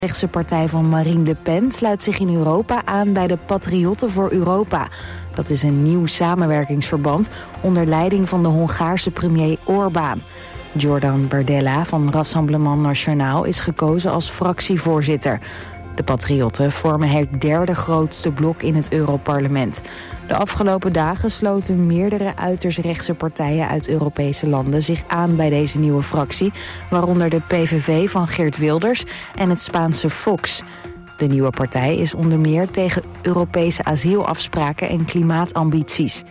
De rechtse partij van Marine Le Pen sluit zich in Europa aan bij de Patriotten voor Europa. Dat is een nieuw samenwerkingsverband onder leiding van de Hongaarse premier Orbán. Jordan Bardella van Rassemblement National is gekozen als fractievoorzitter. De Patriotten vormen het derde grootste blok in het Europarlement. De afgelopen dagen sloten meerdere uiterst rechtse partijen uit Europese landen zich aan bij deze nieuwe fractie, waaronder de PVV van Geert Wilders en het Spaanse Vox. De nieuwe partij is onder meer tegen Europese asielafspraken en klimaatambities.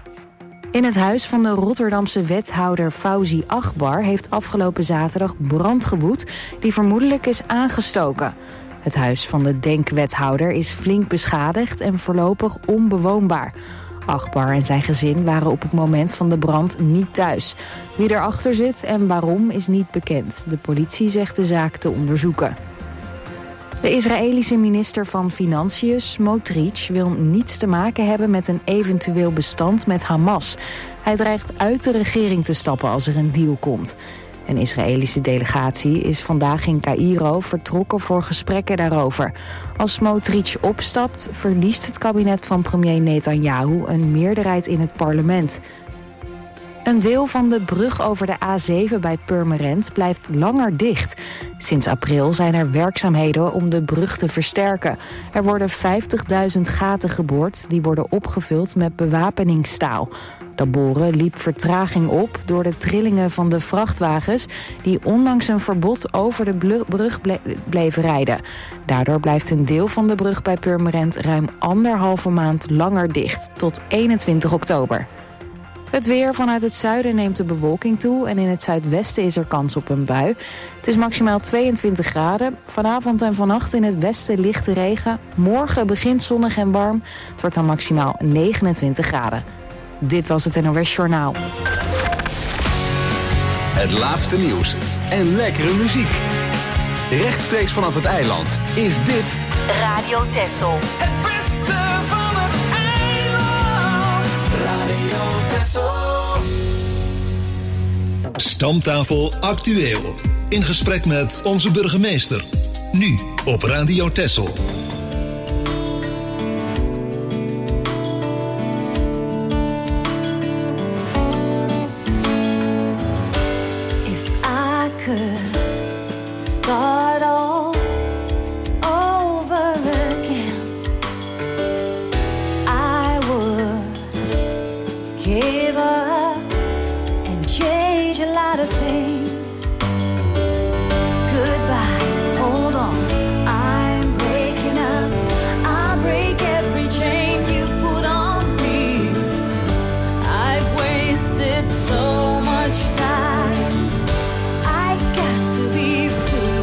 In het huis van de Rotterdamse wethouder Fawzi Akbar heeft afgelopen zaterdag brand gewoed die vermoedelijk is aangestoken. Het huis van de denkwethouder is flink beschadigd en voorlopig onbewoonbaar. Akbar en zijn gezin waren op het moment van de brand niet thuis. Wie erachter zit en waarom is niet bekend. De politie zegt de zaak te onderzoeken. De Israëlische minister van Financiën, Smotrich, wil niets te maken hebben met een eventueel bestand met Hamas. Hij dreigt uit de regering te stappen als er een deal komt. Een Israëlische delegatie is vandaag in Caïro vertrokken voor gesprekken daarover. Als Smotrich opstapt, verliest het kabinet van premier Netanyahu een meerderheid in het parlement. Een deel van de brug over de A7 bij Purmerend blijft langer dicht. Sinds april zijn er werkzaamheden om de brug te versterken. Er worden 50.000 gaten geboord die worden opgevuld met bewapeningsstaal. Dat boren liep vertraging op door de trillingen van de vrachtwagens die ondanks een verbod over de brug bleven rijden. Daardoor blijft een deel van de brug bij Purmerend ruim 1,5 maand langer dicht, tot 21 oktober. Het weer: vanuit het zuiden neemt de bewolking toe en in het zuidwesten is er kans op een bui. Het is maximaal 22 graden. Vanavond en vannacht in het westen lichte regen. Morgen begint zonnig en warm. Het wordt dan maximaal 29 graden. Dit was het NOS Journaal. Het laatste nieuws en lekkere muziek. Rechtstreeks vanaf het eiland is dit Radio Texel. Het beste van het eiland. Radio Texel. Stamtafel actueel. In gesprek met onze burgemeester. Nu op Radio Texel. Start all over again. I would give up and change a lot of things. Goodbye, hold on, I'm breaking up. I'll break every chain you put on me. I've wasted so much time. I got to be free.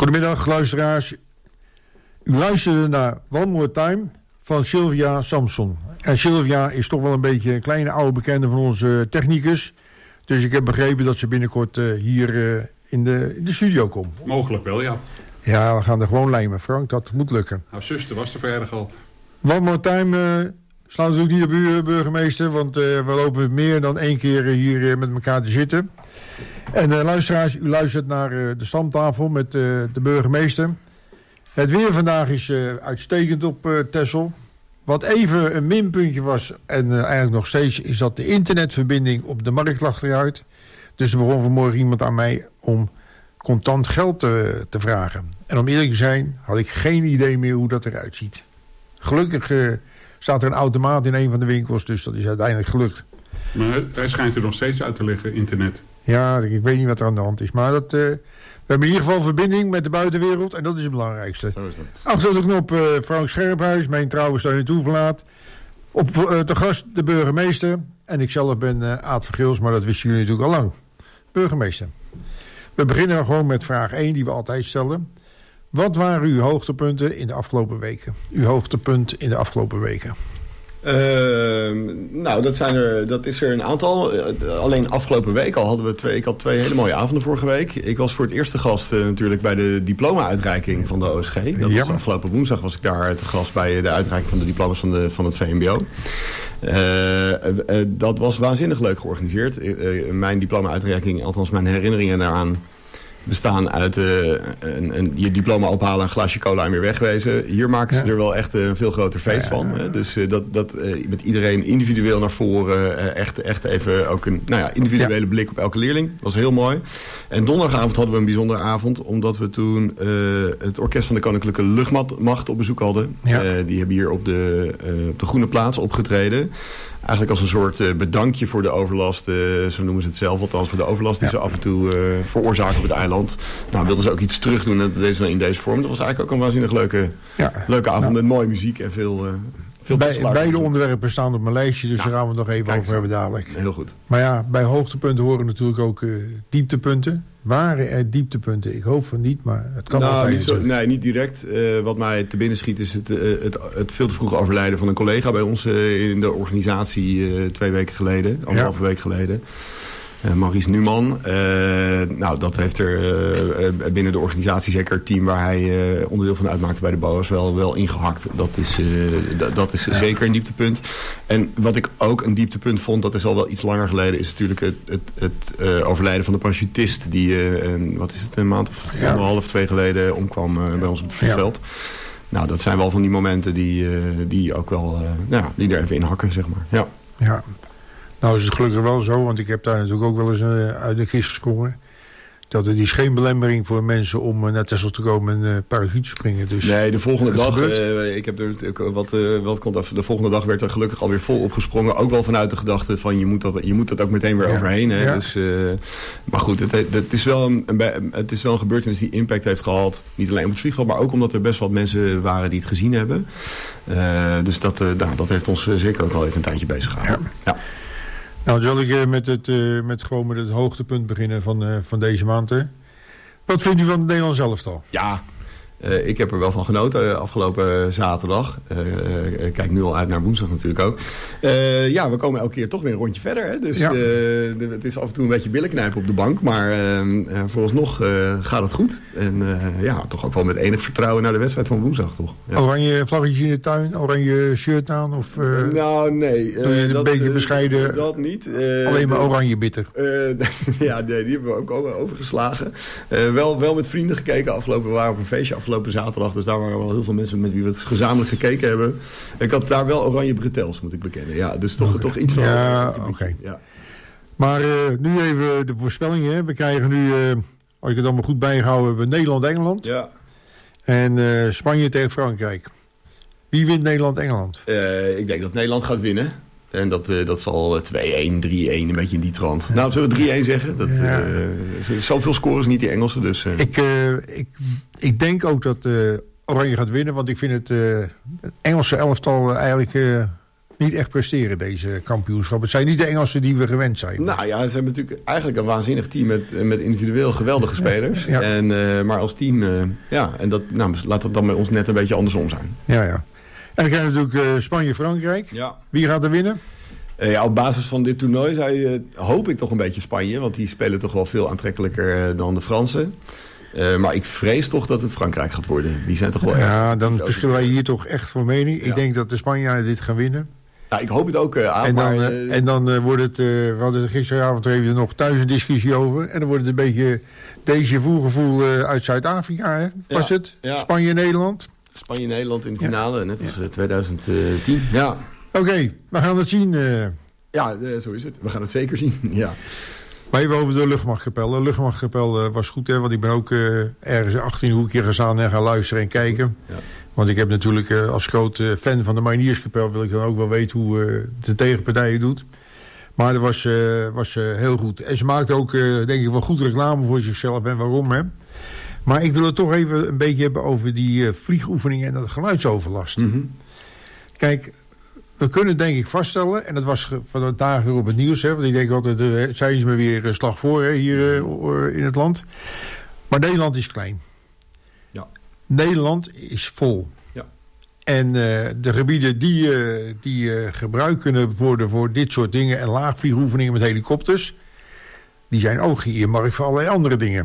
Goedemiddag luisteraars. U luisterde naar One More Time van Sylvia Samson. En Sylvia is toch wel een beetje een kleine oude bekende van onze technicus. Dus ik heb begrepen dat ze binnenkort hier in de studio komt. Mogelijk wel, ja. Ja, we gaan er gewoon lijmen, Frank. Dat moet lukken. Nou, zuster was er verder al. One More Time slaat natuurlijk niet op u, burgemeester. Want we lopen meer dan 1 keer hier met elkaar te zitten. En luisteraars, u luistert naar de stamtafel met de burgemeester. Het weer vandaag is uitstekend op Texel. Wat even een minpuntje was, en eigenlijk nog steeds, is dat de internetverbinding op de markt lag eruit. Dus er begon vanmorgen iemand aan mij om contant geld te vragen. En om eerlijk te zijn, had ik geen idee meer hoe dat eruit ziet. Gelukkig staat er een automaat in een van de winkels, dus dat is uiteindelijk gelukt. Maar hij schijnt er nog steeds uit te liggen, internet. Ja, ik weet niet wat er aan de hand is, maar dat... We hebben in ieder geval verbinding met de buitenwereld en dat is het belangrijkste. Zo is dat. Achter de knop Frank Scherphuis, mijn trouwe steun en toeverlaat. Te gast de burgemeester. En ik zelf ben Aad Vergeels, maar dat wisten jullie natuurlijk al lang. Burgemeester. We beginnen gewoon met vraag 1 die we altijd stellen. Wat waren uw hoogtepunten in de afgelopen weken? Uw hoogtepunt in de afgelopen weken? Nou, dat is er een aantal. Alleen afgelopen week al hadden we ik had 2 hele mooie avonden vorige week. Ik was voor het eerst te gast natuurlijk bij de diploma-uitreiking van de OSG. Dat was afgelopen woensdag was ik daar te gast bij de uitreiking van de diploma's van het VMBO. Dat was waanzinnig leuk georganiseerd. Mijn diploma-uitreiking, althans mijn herinneringen daaraan, bestaan uit je diploma ophalen, een glaasje cola en weer wegwezen. Hier maken ze er wel echt een veel groter feest van. Dus dat met iedereen individueel naar voren. Echt even ook een individuele blik op elke leerling. Dat was heel mooi. En donderdagavond hadden we een bijzondere avond. Omdat we toen het orkest van de Koninklijke Luchtmacht op bezoek hadden. Ja. Die hebben hier op de Groene Plaats opgetreden. Eigenlijk als een soort bedankje voor de overlast. Zo noemen ze het zelf althans. Voor de overlast die ze af en toe veroorzaken op het eiland. Nou, wilden ze ook iets terug doen in deze vorm. Dat was eigenlijk ook een waanzinnig leuke avond. Met mooie muziek en veel beide onderwerpen staan op mijn lijstje. Dus daar gaan we het nog even over hebben dadelijk. Heel goed. Maar ja, bij hoogtepunten horen natuurlijk ook dieptepunten. Waren er dieptepunten? Ik hoop van niet, maar het kan altijd. Nee, niet direct. Wat mij te binnen schiet is het veel te vroeg overlijden van een collega bij ons in de organisatie 2 weken geleden. 1,5 week geleden. Maurice Numan. Dat heeft er binnen de organisatie, zeker het team waar hij onderdeel van uitmaakte bij de BOA's, wel ingehakt. Dat is zeker een dieptepunt. En wat ik ook een dieptepunt vond, dat is al wel iets langer geleden, is natuurlijk het overlijden van de parachutist die, een maand of 1,5, 2 geleden omkwam bij ons op het vliegveld. Nou, dat zijn wel van die momenten die ook wel, die er even in hakken, zeg maar. Ja. Nou is het gelukkig wel zo, want ik heb daar natuurlijk ook wel eens uit de kist gesprongen. Dat er is geen belemmering voor mensen om naar Texel te komen en parachute springen. Dus nee, de volgende dag, ik heb er natuurlijk wat komt af. De volgende dag werd er gelukkig alweer vol opgesprongen. Ook wel vanuit de gedachte van je moet dat ook meteen weer overheen. Hè? Ja. Dus, maar goed, het is wel een gebeurtenis die impact heeft gehad. Niet alleen op het vliegveld, maar ook omdat er best wat mensen waren die het gezien hebben. Dus dat heeft ons zeker ook wel even een tijdje bezig gehouden. Ja. Nou, zal ik met het hoogtepunt beginnen van deze maand. Hè? Wat vindt u van het Nederlands elftal? Ja, ik heb er wel van genoten afgelopen zaterdag. Kijk nu al uit naar woensdag natuurlijk ook. We komen elke keer toch weer een rondje verder. Hè? Dus het is af en toe een beetje billenknijpen op de bank. Maar vooralsnog gaat het goed. En toch ook wel met enig vertrouwen naar de wedstrijd van woensdag, toch? Ja. Oranje vlaggetjes in de tuin? Oranje shirt aan? Of, nou, nee. Een beetje bescheiden? Dat niet. Alleen maar oranje bitter? Die hebben we ook overgeslagen. Wel met vrienden gekeken. We waren op een feestje afgelopen zaterdag. Dus daar waren wel heel veel mensen met wie we het gezamenlijk gekeken hebben. Ik had daar wel oranje bretels, moet ik bekennen. Ja, dus toch iets van... Ja, oké. Ja. Maar nu even de voorspellingen. We krijgen nu, als ik het allemaal goed bijgehouden hebben, Nederland-Engeland. Ja. En Spanje tegen Frankrijk. Wie wint Nederland-Engeland? Ik denk dat Nederland gaat winnen. En dat zal 2-1, 3-1, een beetje in die trant. Nou, zullen we 3-1 zeggen? Zoveel scores niet die Engelsen. Dus, Ik denk ook dat Oranje gaat winnen. Want ik vind het Engelse elftal eigenlijk niet echt presteren, deze kampioenschap. Het zijn niet de Engelsen die we gewend zijn. Nou ja, ze hebben natuurlijk eigenlijk een waanzinnig team met individueel geweldige spelers. Ja. Maar als team, en dat, laat het dan met ons net een beetje andersom zijn. Ja. En dan krijg je natuurlijk Spanje-Frankrijk. Ja. Wie gaat er winnen? Op basis van dit toernooi hoop ik toch een beetje Spanje. Want die spelen toch wel veel aantrekkelijker dan de Fransen. Maar ik vrees toch dat het Frankrijk gaat worden. Die zijn toch wel erg... Ja, dan verschillen wij hier toch echt van mening. Ik denk dat de Spanjaarden dit gaan winnen. Nou, ik hoop het ook aan. En dan wordt het... we hadden gisteravond even nog thuis een discussie over. En dan wordt het een beetje déjà vu gevoel uit Zuid-Afrika. Hè? Was het? Ja. Spanje-Nederland. Spanje-Nederland in de finale, net als 2010. Ja. Oké, we gaan het zien. Ja, zo is het. We gaan het zeker zien, ja. Maar even over de luchtmachtkapel. De luchtmachtkapel was goed, hè, want ik ben ook ergens 18 hoekje gaan staan en gaan luisteren en kijken. Ja. Want ik heb natuurlijk als groot fan van de Marinierskapel wil ik dan ook wel weten hoe de tegenpartij het doet. Maar dat was heel goed. En ze maakte ook, denk ik, wel goed reclame voor zichzelf en waarom, hè. Maar ik wil het toch even een beetje hebben over die vliegoefeningen en dat geluidsoverlast. Mm-hmm. Kijk, we kunnen denk ik vaststellen, en dat was vandaag weer op het nieuws, hè, want ik denk altijd, zijn ze me weer slag voor hè, hier in het land. Maar Nederland is klein. Ja. Nederland is vol. Ja. En de gebieden die gebruikt kunnen worden voor dit soort dingen en laagvliegoefeningen met helikopters, die zijn ook geëermarkt voor allerlei andere dingen.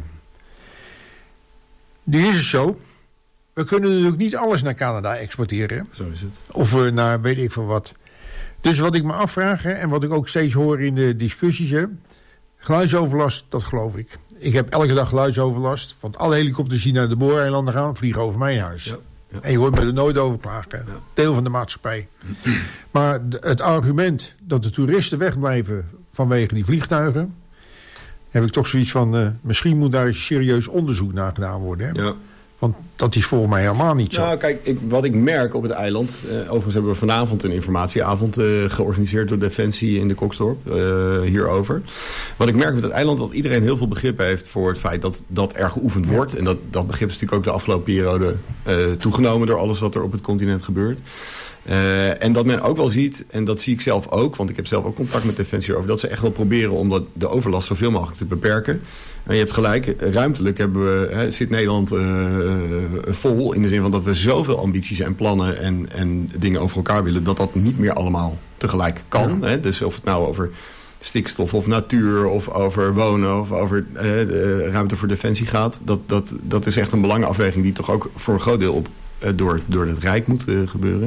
Nu is het zo, we kunnen natuurlijk niet alles naar Canada exporteren. Zo is het. Of naar weet ik veel wat. Dus wat ik me afvraag, hè, en wat ik ook steeds hoor in de discussies, hè, geluidsoverlast, dat geloof ik. Ik heb elke dag geluidsoverlast, want alle helikopters die naar de Booreilanden gaan, vliegen over mijn huis. Ja, ja. En je hoort me er nooit over klagen. Ja. Deel van de maatschappij. Maar het argument dat de toeristen wegblijven vanwege die vliegtuigen, heb ik toch zoiets van, misschien moet daar serieus onderzoek naar gedaan worden. Hè? Ja. Want dat is volgens mij helemaal niet zo. Nou, kijk, wat ik merk op het eiland... overigens hebben we vanavond een informatieavond georganiseerd door Defensie in de Koksdorp hierover. Wat ik merk op het eiland dat iedereen heel veel begrip heeft voor het feit dat er geoefend wordt. En dat begrip is natuurlijk ook de afgelopen periode toegenomen door alles wat er op het continent gebeurt. En dat men ook wel ziet, en dat zie ik zelf ook, want ik heb zelf ook contact met Defensie hierover, dat ze echt wel proberen om de overlast zoveel mogelijk te beperken. En je hebt gelijk, ruimtelijk zit Nederland vol in de zin van dat we zoveel ambities en plannen en dingen over elkaar willen, dat niet meer allemaal tegelijk kan. Ja. Hè? Dus of het nou over stikstof of natuur of over wonen of over ruimte voor defensie gaat, dat is echt een belangenafweging die toch ook voor een groot deel door het Rijk moet gebeuren.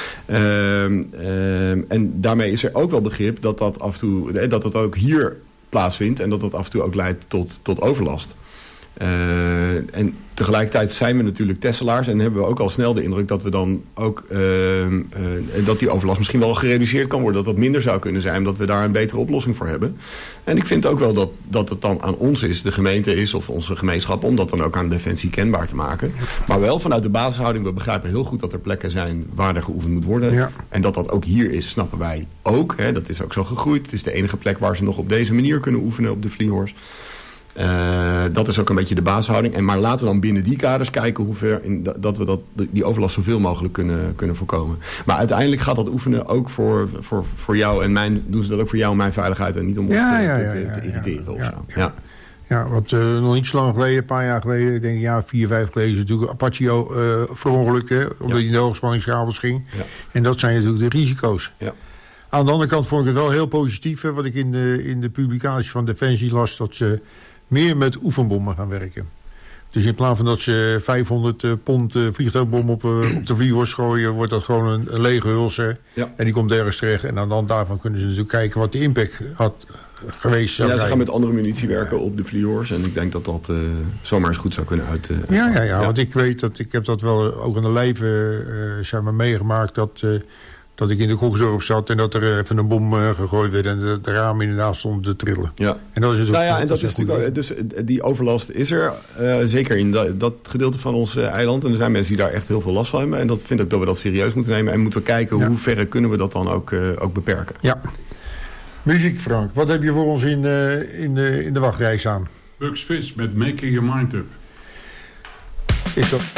En daarmee is er ook wel begrip dat af en toe, dat ook hier plaatsvindt en dat af en toe ook leidt tot overlast. En tegelijkertijd zijn we natuurlijk Tesselaars en hebben we ook al snel de indruk dat we dan ook dat die overlast misschien wel gereduceerd kan worden, dat dat minder zou kunnen zijn, omdat we daar een betere oplossing voor hebben. En ik vind ook wel dat het dan aan ons is, de gemeente is of onze gemeenschap, om dat dan ook aan Defensie kenbaar te maken. Maar wel vanuit de basishouding, we begrijpen heel goed dat er plekken zijn waar er geoefend moet worden. Ja. En dat ook hier is, snappen wij ook. Hè, dat is ook zo gegroeid. Het is de enige plek waar ze nog op deze manier kunnen oefenen op de Vliehorst. Dat is ook een beetje de basishouding. Maar laten we dan binnen die kaders kijken hoe ver dat we die overlast zoveel mogelijk kunnen voorkomen. Maar uiteindelijk gaat dat oefenen ook voor jou en mijn, doen ze dat ook voor jou en mijn veiligheid en niet om ons te irriteren of zo. Ja. Ja, want nog niet zo lang geleden, een paar jaar geleden, ik denk 4, 5 geleden, is natuurlijk Apache verongelukte, omdat hij in de hoogspanningskabels ging. Ja. En dat zijn natuurlijk de risico's. Ja. Aan de andere kant vond ik het wel heel positief, wat ik in de publicatie van Defensie las, dat ze meer met oefenbommen gaan werken. Dus in plaats van dat ze 500 pond vliegtuigbom op de Vliehorst gooien, wordt dat gewoon een lege huls. Ja. En die komt ergens terecht. En dan daarvan kunnen ze natuurlijk kijken wat de impact had geweest. Ze gaan met andere munitie werken op de Vliehorst. En ik denk dat zomaar eens goed zou kunnen uit. Ja, want ik weet dat, ik heb dat wel ook aan de lijve meegemaakt, dat ik in de Koksdorp zat en dat er even een bom gegooid werd en de ramen inderdaad stonden te trillen. Ja. En dat is natuurlijk dus die overlast is er, zeker in dat gedeelte van ons eiland. En er zijn mensen die daar echt heel veel last van hebben. En dat vind ik dat we dat serieus moeten nemen. En moeten we kijken hoe ver kunnen we dat dan ook beperken. Ja. Muziek, Frank. Wat heb je voor ons in de wachtrij staan? Bugs Fizz met Making Your Mind Up. Is dat...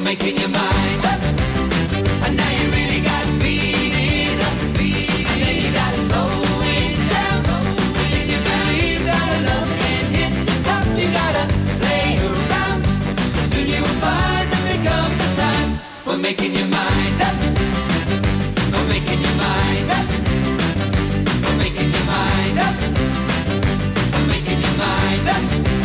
making your mind up. And now you really gotta speed it up. And then you gotta slow it down. 'Cause if you ain't got enough and hit the top, you gotta play around. Soon you will find that becomes the time for making your mind up. For making your mind up. For making your mind up. For making your mind up.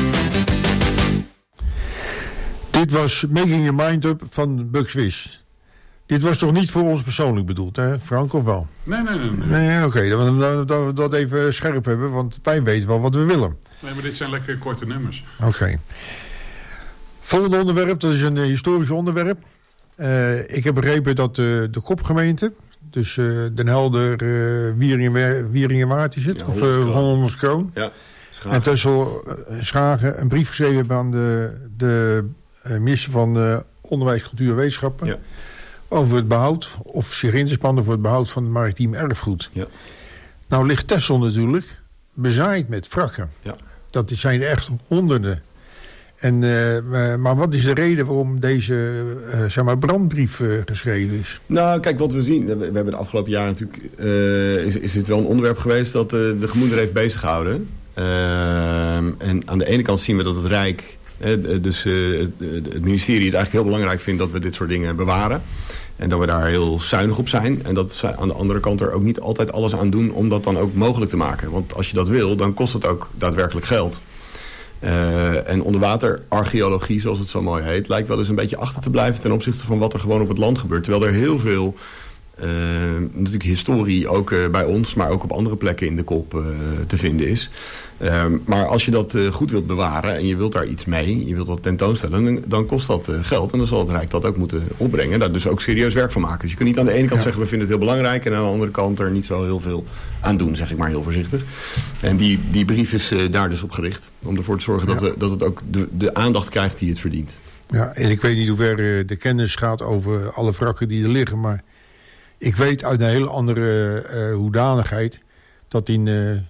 Dit was Making Your Mind Up van Buck Swiss. Dit was toch niet voor ons persoonlijk bedoeld, hè, Frank, of wel? Nee. Nee, oké, dat we dat even scherp hebben, want wij weten wel wat we willen. Nee, maar dit zijn lekker korte nummers. Oké. Volgende onderwerp, dat is een historisch onderwerp. Ik heb begrepen dat de kopgemeente, dus Den Helder, Wieringenwaard is het, Ja, of 100 Kroon. Ja, En Texel Schagen een brief geschreven hebben aan de minister van Onderwijs, Cultuur en Wetenschappen. Ja. Over het behoud, of zich in te spannen voor het behoud van het maritiem erfgoed. Ja. Nou ligt Texel natuurlijk bezaaid met wrakken. Ja. Dat zijn er echt honderden. En, maar wat is de reden waarom deze brandbrief geschreven is? Nou, kijk, wat we zien, we hebben de afgelopen jaren natuurlijk, is dit wel een onderwerp geweest dat de gemoederen heeft bezig gehouden. En aan de ene kant zien we dat het Rijk, het ministerie het eigenlijk heel belangrijk vindt dat we dit soort dingen bewaren. En dat we daar heel zuinig op zijn. En dat ze aan de andere kant er ook niet altijd alles aan doen om dat dan ook mogelijk te maken. Want als je dat wil, dan kost het ook daadwerkelijk geld. En onderwaterarcheologie, zoals het zo mooi heet, lijkt wel eens een beetje achter te blijven ten opzichte van wat er gewoon op het land gebeurt. Terwijl er heel veel natuurlijk historie ook bij ons, maar ook op andere plekken in de kop te vinden is. Maar als je dat goed wilt bewaren en je wilt daar iets mee, je wilt dat tentoonstellen, dan kost dat geld. En dan zal het Rijk dat ook moeten opbrengen. Daar dus ook serieus werk van maken. Dus je kunt niet aan de ene kant zeggen we vinden het heel belangrijk en aan de andere kant er niet zo heel veel aan doen, zeg ik maar heel voorzichtig. En die brief is daar dus op gericht. Om ervoor te zorgen dat het ook de aandacht krijgt die het verdient. Ja, en ik weet niet hoe ver de kennis gaat over alle wrakken die er liggen, maar ik weet uit een hele andere hoedanigheid dat in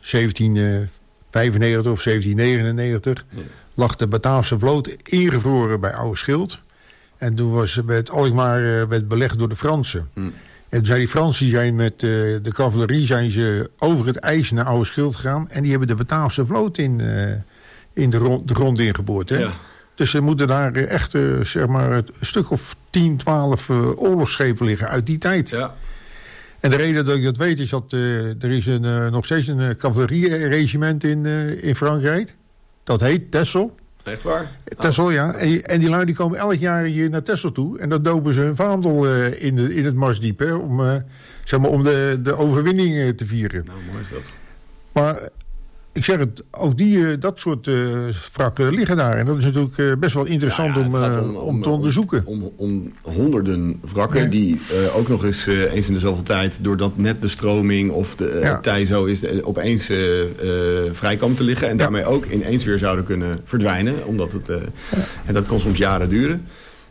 1795 of 1799 lag de Bataafse vloot ingevroren bij Oude Schild. En toen werd Alkmaar werd belegd door de Fransen. En toen zijn die Fransen zijn met de cavalerie zijn ze over het ijs naar Oude Schild gegaan. En die hebben de Bataafse vloot in de grond ingeboord. Hè? Ja. Dus ze moeten daar echt een stuk of 10, 12 oorlogsschepen liggen uit die tijd. Ja. En de reden dat ik dat weet is dat er is nog steeds een cavalerieregiment in Frankrijk. Dat heet Texel. Echt waar? Texel, ja. En die lui die komen elk jaar hier naar Texel toe. En dan dopen ze een vaandel in het Marsdiep. Hè, om de overwinning te vieren. Nou, mooi is dat. Maar ik zeg het, ook dat soort wrakken liggen daar. En dat is natuurlijk best wel interessant om te onderzoeken. Om honderden wrakken die ook nog eens in de zoveel tijd, doordat net de stroming of de tij zo is, opeens vrij komen te liggen. En daarmee ook ineens weer zouden kunnen verdwijnen. Omdat en dat kan soms jaren duren.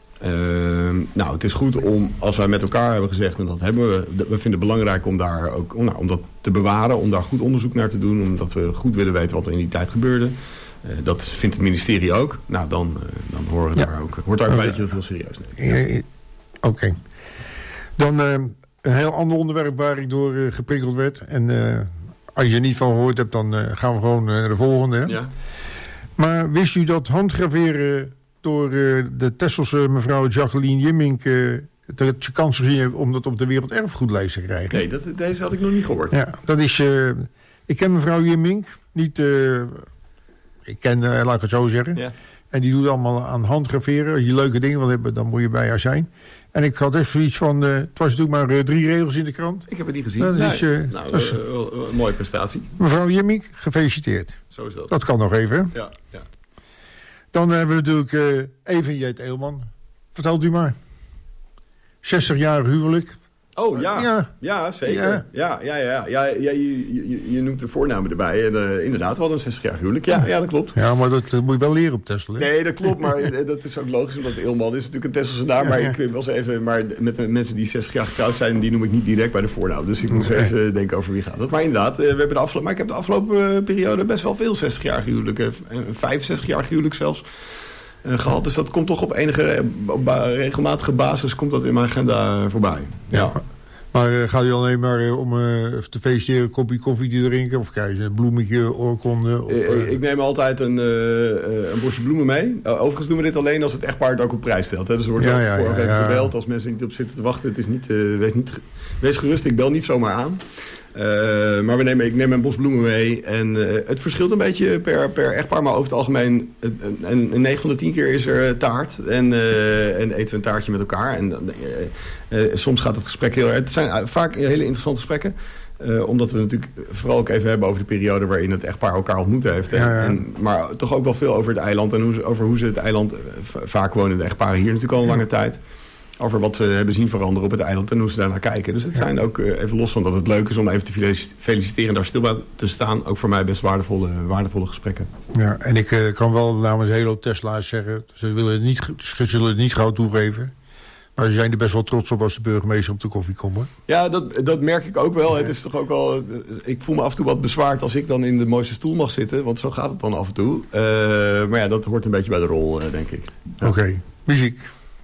Nou, het is goed om, als wij met elkaar hebben gezegd, en dat hebben we vinden het belangrijk om daar ook om dat te bewaren, om daar goed onderzoek naar te doen, omdat we goed willen weten wat er in die tijd gebeurde. Dat vindt het ministerie ook. Nou, dan hoort daar ook bij dat je dat heel serieus neemt. Oké. Dan een heel ander onderwerp waar ik door geprikkeld werd. En als je er niet van gehoord hebt, dan gaan we gewoon naar de volgende. Hè? Ja. Maar wist u dat handgraveren door de Tesselse mevrouw Jacqueline Jimmink dat je kans gezien heeft om dat op de werelderfgoedlijst te krijgen? Nee, deze had ik nog niet gehoord. Ja, dat is... ik ken mevrouw Jimmink. Niet... ik ken, laat ik het zo zeggen. Ja. En die doet allemaal aan handgraveren. Als je leuke dingen wil hebben, dan moet je bij haar zijn. En ik had echt zoiets van... het was natuurlijk maar 3 regels in de krant. Ik heb het niet gezien. Dat is een mooie prestatie. Mevrouw Jimmink, gefeliciteerd. Zo is dat. Dat kan nog even. Ja. Dan hebben we natuurlijk even Jet Eelman. Vertelt u maar. 60 jaar huwelijk. Oh ja, zeker. Ja. Je noemt de voornamen erbij. En inderdaad, we hadden een 60-jarig huwelijk. Ja, dat klopt. Ja, maar dat moet je wel leren op Texel. Hè? Nee, dat klopt. Maar dat is ook logisch, omdat Eelman is natuurlijk een Tesselse naam. Maar ik was even, met de mensen die 60 jaar getrouwd zijn, die noem ik niet direct bij de voornaam. Dus ik moest even denken over wie gaat dat. Maar inderdaad, ik heb de afgelopen periode best wel veel 60-jarige huwelijken. 65-jarige huwelijk zelfs. gehad. Dus dat komt toch op enige regelmatige basis komt dat in mijn agenda voorbij. Ja. Maar gaat u alleen maar om te feliciteren, een kopje koffie te drinken? Of krijg je een bloemetje, oorkonde? Ik neem altijd een bosje bloemen mee. Overigens doen we dit alleen als het echtpaar het ook op prijs stelt. Hè? Dus er wordt even gebeld als mensen niet op zitten te wachten. Het is niet, wees gerust, ik bel niet zomaar aan. Maar ik neem een bos bloemen mee. En het verschilt een beetje per echtpaar. Maar over het algemeen, 9 van de 10 keer is er taart. En eten we een taartje met elkaar. En soms gaat het gesprek het zijn vaak hele interessante gesprekken. Omdat we natuurlijk vooral ook even hebben over de periode waarin het echtpaar elkaar ontmoet heeft. Maar toch ook wel veel over het eiland. En over hoe ze het eiland, vaak wonen de echtparen hier natuurlijk al een lange tijd. Over wat ze hebben zien veranderen op het eiland en hoe ze daarnaar kijken. Dus het zijn ook, even los van dat het leuk is om even te feliciteren en daar stil bij te staan. Ook voor mij best waardevolle gesprekken. Ja, en ik kan wel namens een hele hoop Tesla's zeggen, ze zullen het niet gauw toegeven. Maar ze zijn er best wel trots op als de burgemeester op de koffie komt. Hoor. Ja, dat merk ik ook wel. Het is toch ook wel. Ik voel me af en toe wat bezwaard als ik dan in de mooiste stoel mag zitten. Want zo gaat het dan af en toe. Maar ja, dat hoort een beetje bij de rol, denk ik. Ja. Oké, muziek.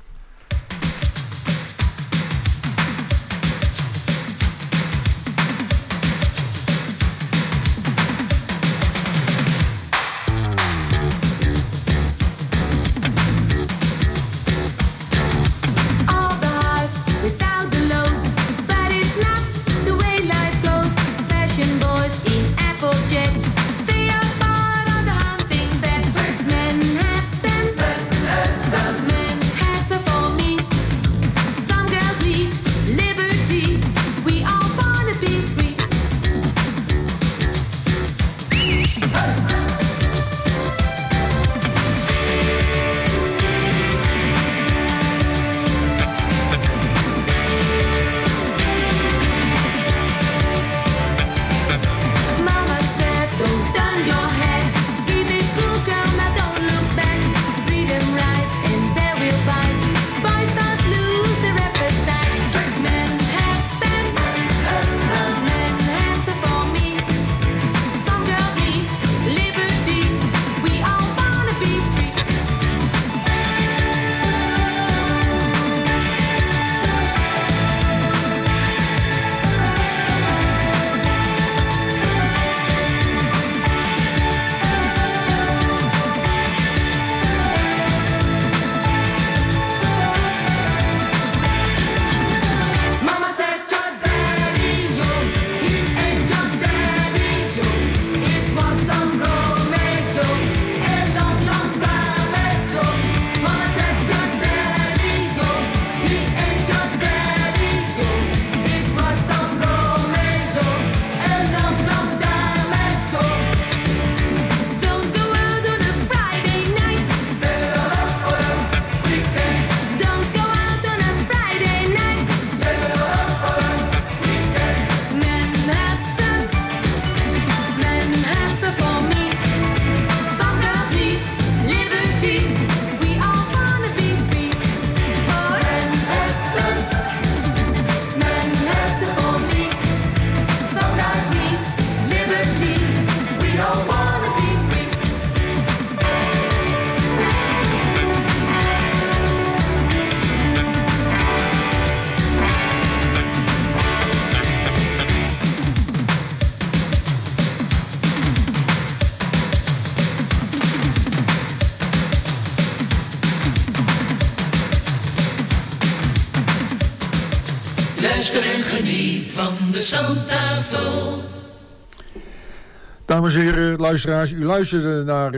Dames en heren, luisteraars, u luisterde naar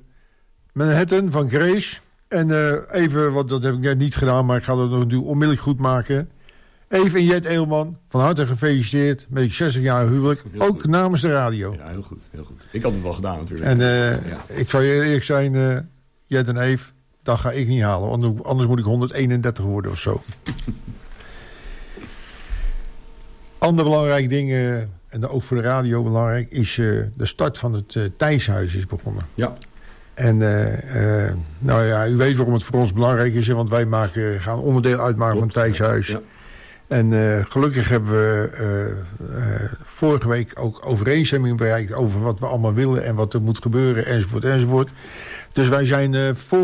Manhattan van Grace. En even, want dat heb ik net niet gedaan, maar ik ga dat nog onmiddellijk goed maken. Eve en Jet Eelman, van harte gefeliciteerd met je 60 jaar huwelijk. Heel ook goed. Namens de radio. Ja, heel goed, heel goed. Ik had het wel gedaan natuurlijk. En ik zou je eerlijk zijn, Jet en Eve, dat ga ik niet halen. Anders moet ik 131 worden of zo. Ander belangrijk ding, en ook voor de radio belangrijk, is de start van het Thijshuis is begonnen. Ja. En nou ja, u weet waarom het voor ons belangrijk is, want wij gaan onderdeel uitmaken van het Thijshuis. Ja. En gelukkig hebben we vorige week ook overeenstemming bereikt over wat we allemaal willen en wat er moet gebeuren, enzovoort, enzovoort. Dus wij zijn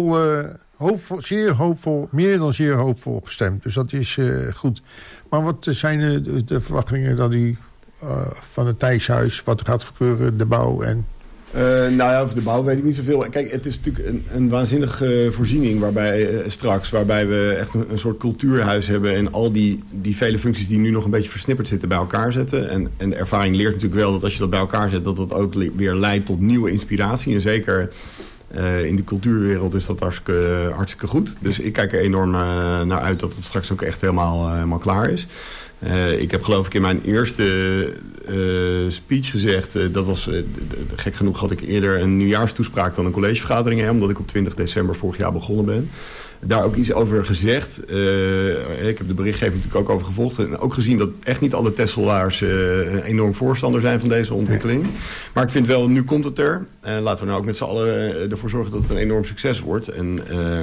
zeer hoopvol, meer dan zeer hoopvol gestemd. Dus dat is goed. Maar wat zijn de verwachtingen dat van het Thijshuis, wat er gaat gebeuren, de bouw en... Nou ja, over de bouw weet ik niet zoveel. Kijk, het is natuurlijk een waanzinnige voorziening waarbij we echt een soort cultuurhuis hebben en al die vele functies die nu nog een beetje versnipperd zitten bij elkaar zetten. En de ervaring leert natuurlijk wel dat als je dat bij elkaar zet, dat dat ook weer leidt tot nieuwe inspiratie. En zeker in de cultuurwereld is dat hartstikke goed. Dus ik kijk er enorm naar uit dat het straks ook echt helemaal klaar is. Ik heb geloof ik in mijn eerste speech gezegd, dat was gek genoeg had ik eerder een nieuwjaarstoespraak dan een collegevergadering, omdat ik op 20 december vorig jaar begonnen ben. Daar ook iets over gezegd. Ik heb de berichtgeving natuurlijk ook over gevolgd. En ook gezien dat echt niet alle Tesselaars enorm voorstander zijn van deze ontwikkeling. Maar ik vind wel, nu komt het er. Laten we nou ook met z'n allen ervoor zorgen dat het een enorm succes wordt. En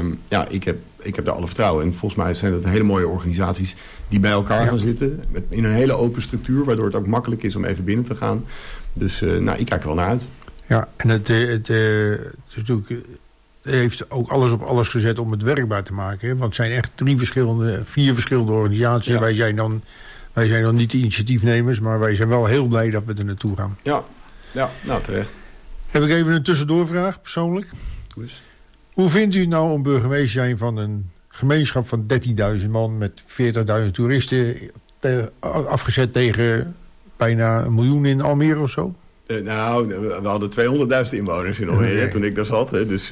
ik heb daar alle vertrouwen in. Volgens mij zijn dat hele mooie organisaties die bij elkaar gaan zitten. In een hele open structuur, waardoor het ook makkelijk is om even binnen te gaan. Dus ik kijk er wel naar uit. Ja, en het is natuurlijk... heeft ook alles op alles gezet om het werkbaar te maken. Hè? Want het zijn echt 4 verschillende organisaties. Ja. Wij zijn dan niet de initiatiefnemers, maar wij zijn wel heel blij dat we er naartoe gaan. Ja, nou terecht. Heb ik even een tussendoorvraag, persoonlijk. Goed. Hoe vindt u nou om burgemeester zijn van een gemeenschap van 13.000 man met 40.000 toeristen, afgezet tegen bijna 1 miljoen in Almere of zo? We hadden 200.000 inwoners in Almere toen ik daar zat. Hè. Dus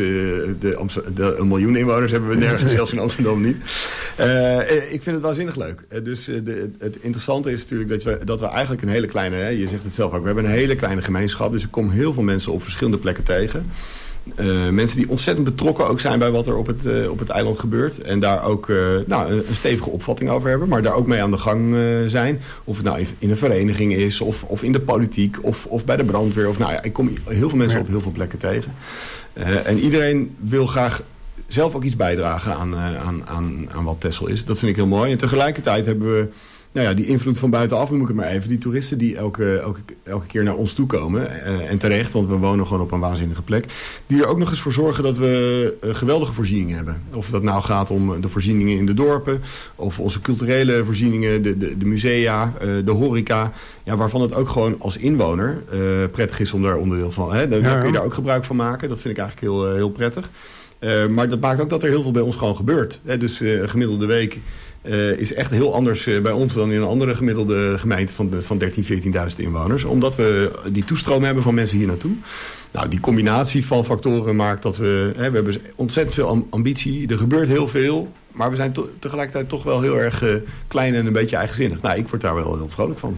1 miljoen inwoners hebben we nergens, zelfs in Amsterdam niet. Ik vind het waanzinnig leuk. Dus het interessante is natuurlijk dat we eigenlijk een hele kleine... Hè, je zegt het zelf ook, we hebben een hele kleine gemeenschap. Dus er komen heel veel mensen op verschillende plekken tegen. Mensen die ontzettend betrokken ook zijn bij wat er op het eiland gebeurt. En daar ook een stevige opvatting over hebben. Maar daar ook mee aan de gang zijn. Of het nou in een vereniging is. Of in de politiek. Of bij de brandweer. Ik kom heel veel mensen op heel veel plekken tegen. En iedereen wil graag zelf ook iets bijdragen aan wat Texel is. Dat vind ik heel mooi. En tegelijkertijd hebben we... die invloed van buitenaf, noem ik het maar even. Die toeristen die elke keer naar ons toe komen. En terecht, want we wonen gewoon op een waanzinnige plek. Die er ook nog eens voor zorgen dat we geweldige voorzieningen hebben. Of dat nou gaat om de voorzieningen in de dorpen. Of onze culturele voorzieningen, de musea, de horeca. Ja, waarvan het ook gewoon als inwoner prettig is om daar onderdeel van. Daar kun je daar ook gebruik van maken. Dat vind ik eigenlijk heel prettig. Maar dat maakt ook dat er heel veel bij ons gewoon gebeurt. Dus een gemiddelde week... is echt heel anders bij ons dan in een andere gemiddelde gemeente van 13.000, 14.000 inwoners. Omdat we die toestroom hebben van mensen hier naartoe. Nou, die combinatie van factoren maakt dat we hebben ontzettend veel ambitie. Er gebeurt heel veel, maar we zijn tegelijkertijd toch wel heel erg klein en een beetje eigenzinnig. Nou, ik word daar wel heel vrolijk van.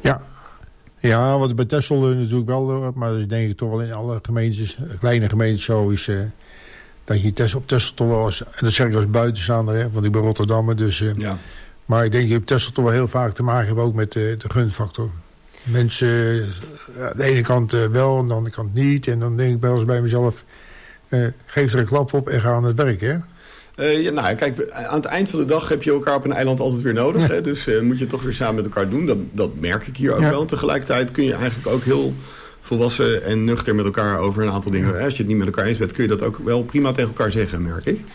Ja, wat bij Texel natuurlijk wel, maar dat is denk ik toch wel in alle gemeentes, kleine gemeentes zo is... dat je op Texel toch wel eens... En dat zeg ik als buitenstaander, hè, want ik ben Rotterdammer. Dus, maar ik denk dat je op Texel toch wel heel vaak te maken hebt... ook met de gunfactor. Mensen aan de ene kant wel, aan de andere kant niet. En dan denk ik wel eens bij mezelf... geef er een klap op en ga aan het werk, hè? Kijk, aan het eind van de dag heb je elkaar op een eiland altijd weer nodig. Hè? Dus moet je het toch weer samen met elkaar doen. Dat merk ik hier ook wel. Tegelijkertijd kun je eigenlijk ook heel... volwassen en nuchter met elkaar over een aantal dingen. Als je het niet met elkaar eens bent, kun je dat ook wel prima tegen elkaar zeggen, merk ik.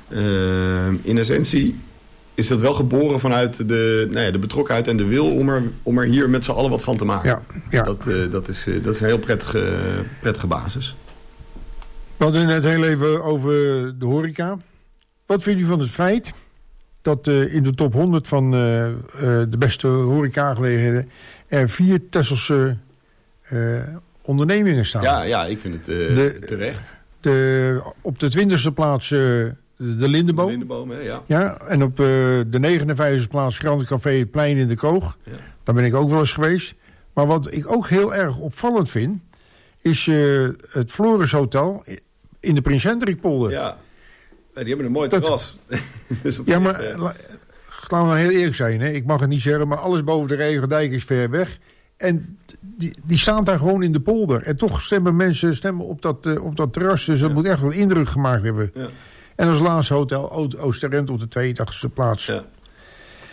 In essentie is dat wel geboren vanuit de betrokkenheid en de wil om er hier met z'n allen wat van te maken. Ja. Dat is een heel prettige basis. We hadden net heel even over de horeca. Wat vindt u van het feit dat in de top 100 van de beste horecagelegenheden er 4 Tesselse ondernemingen staan? Ja, ik vind het terecht. Op de 20e plaats de Lindenboom. De Lindenboom, hè, ja. Ja. En op de 59e plaats Grand Café Het Plein in de Koog. Ja. Daar ben ik ook wel eens geweest. Maar wat ik ook heel erg opvallend vind... is het Floris Hotel in de Prins Hendrikpolder. Ja, die hebben een mooi terras. Ja, maar laten we heel eerlijk zijn. Hè? Ik mag het niet zeggen, maar alles boven de Regendijk is ver weg. En die staan daar gewoon in de polder. En toch stemmen mensen op dat terras. Dus dat moet echt wel indruk gemaakt hebben. Ja. En als laatste hotel Oosterend op de 82e plaats. Ja.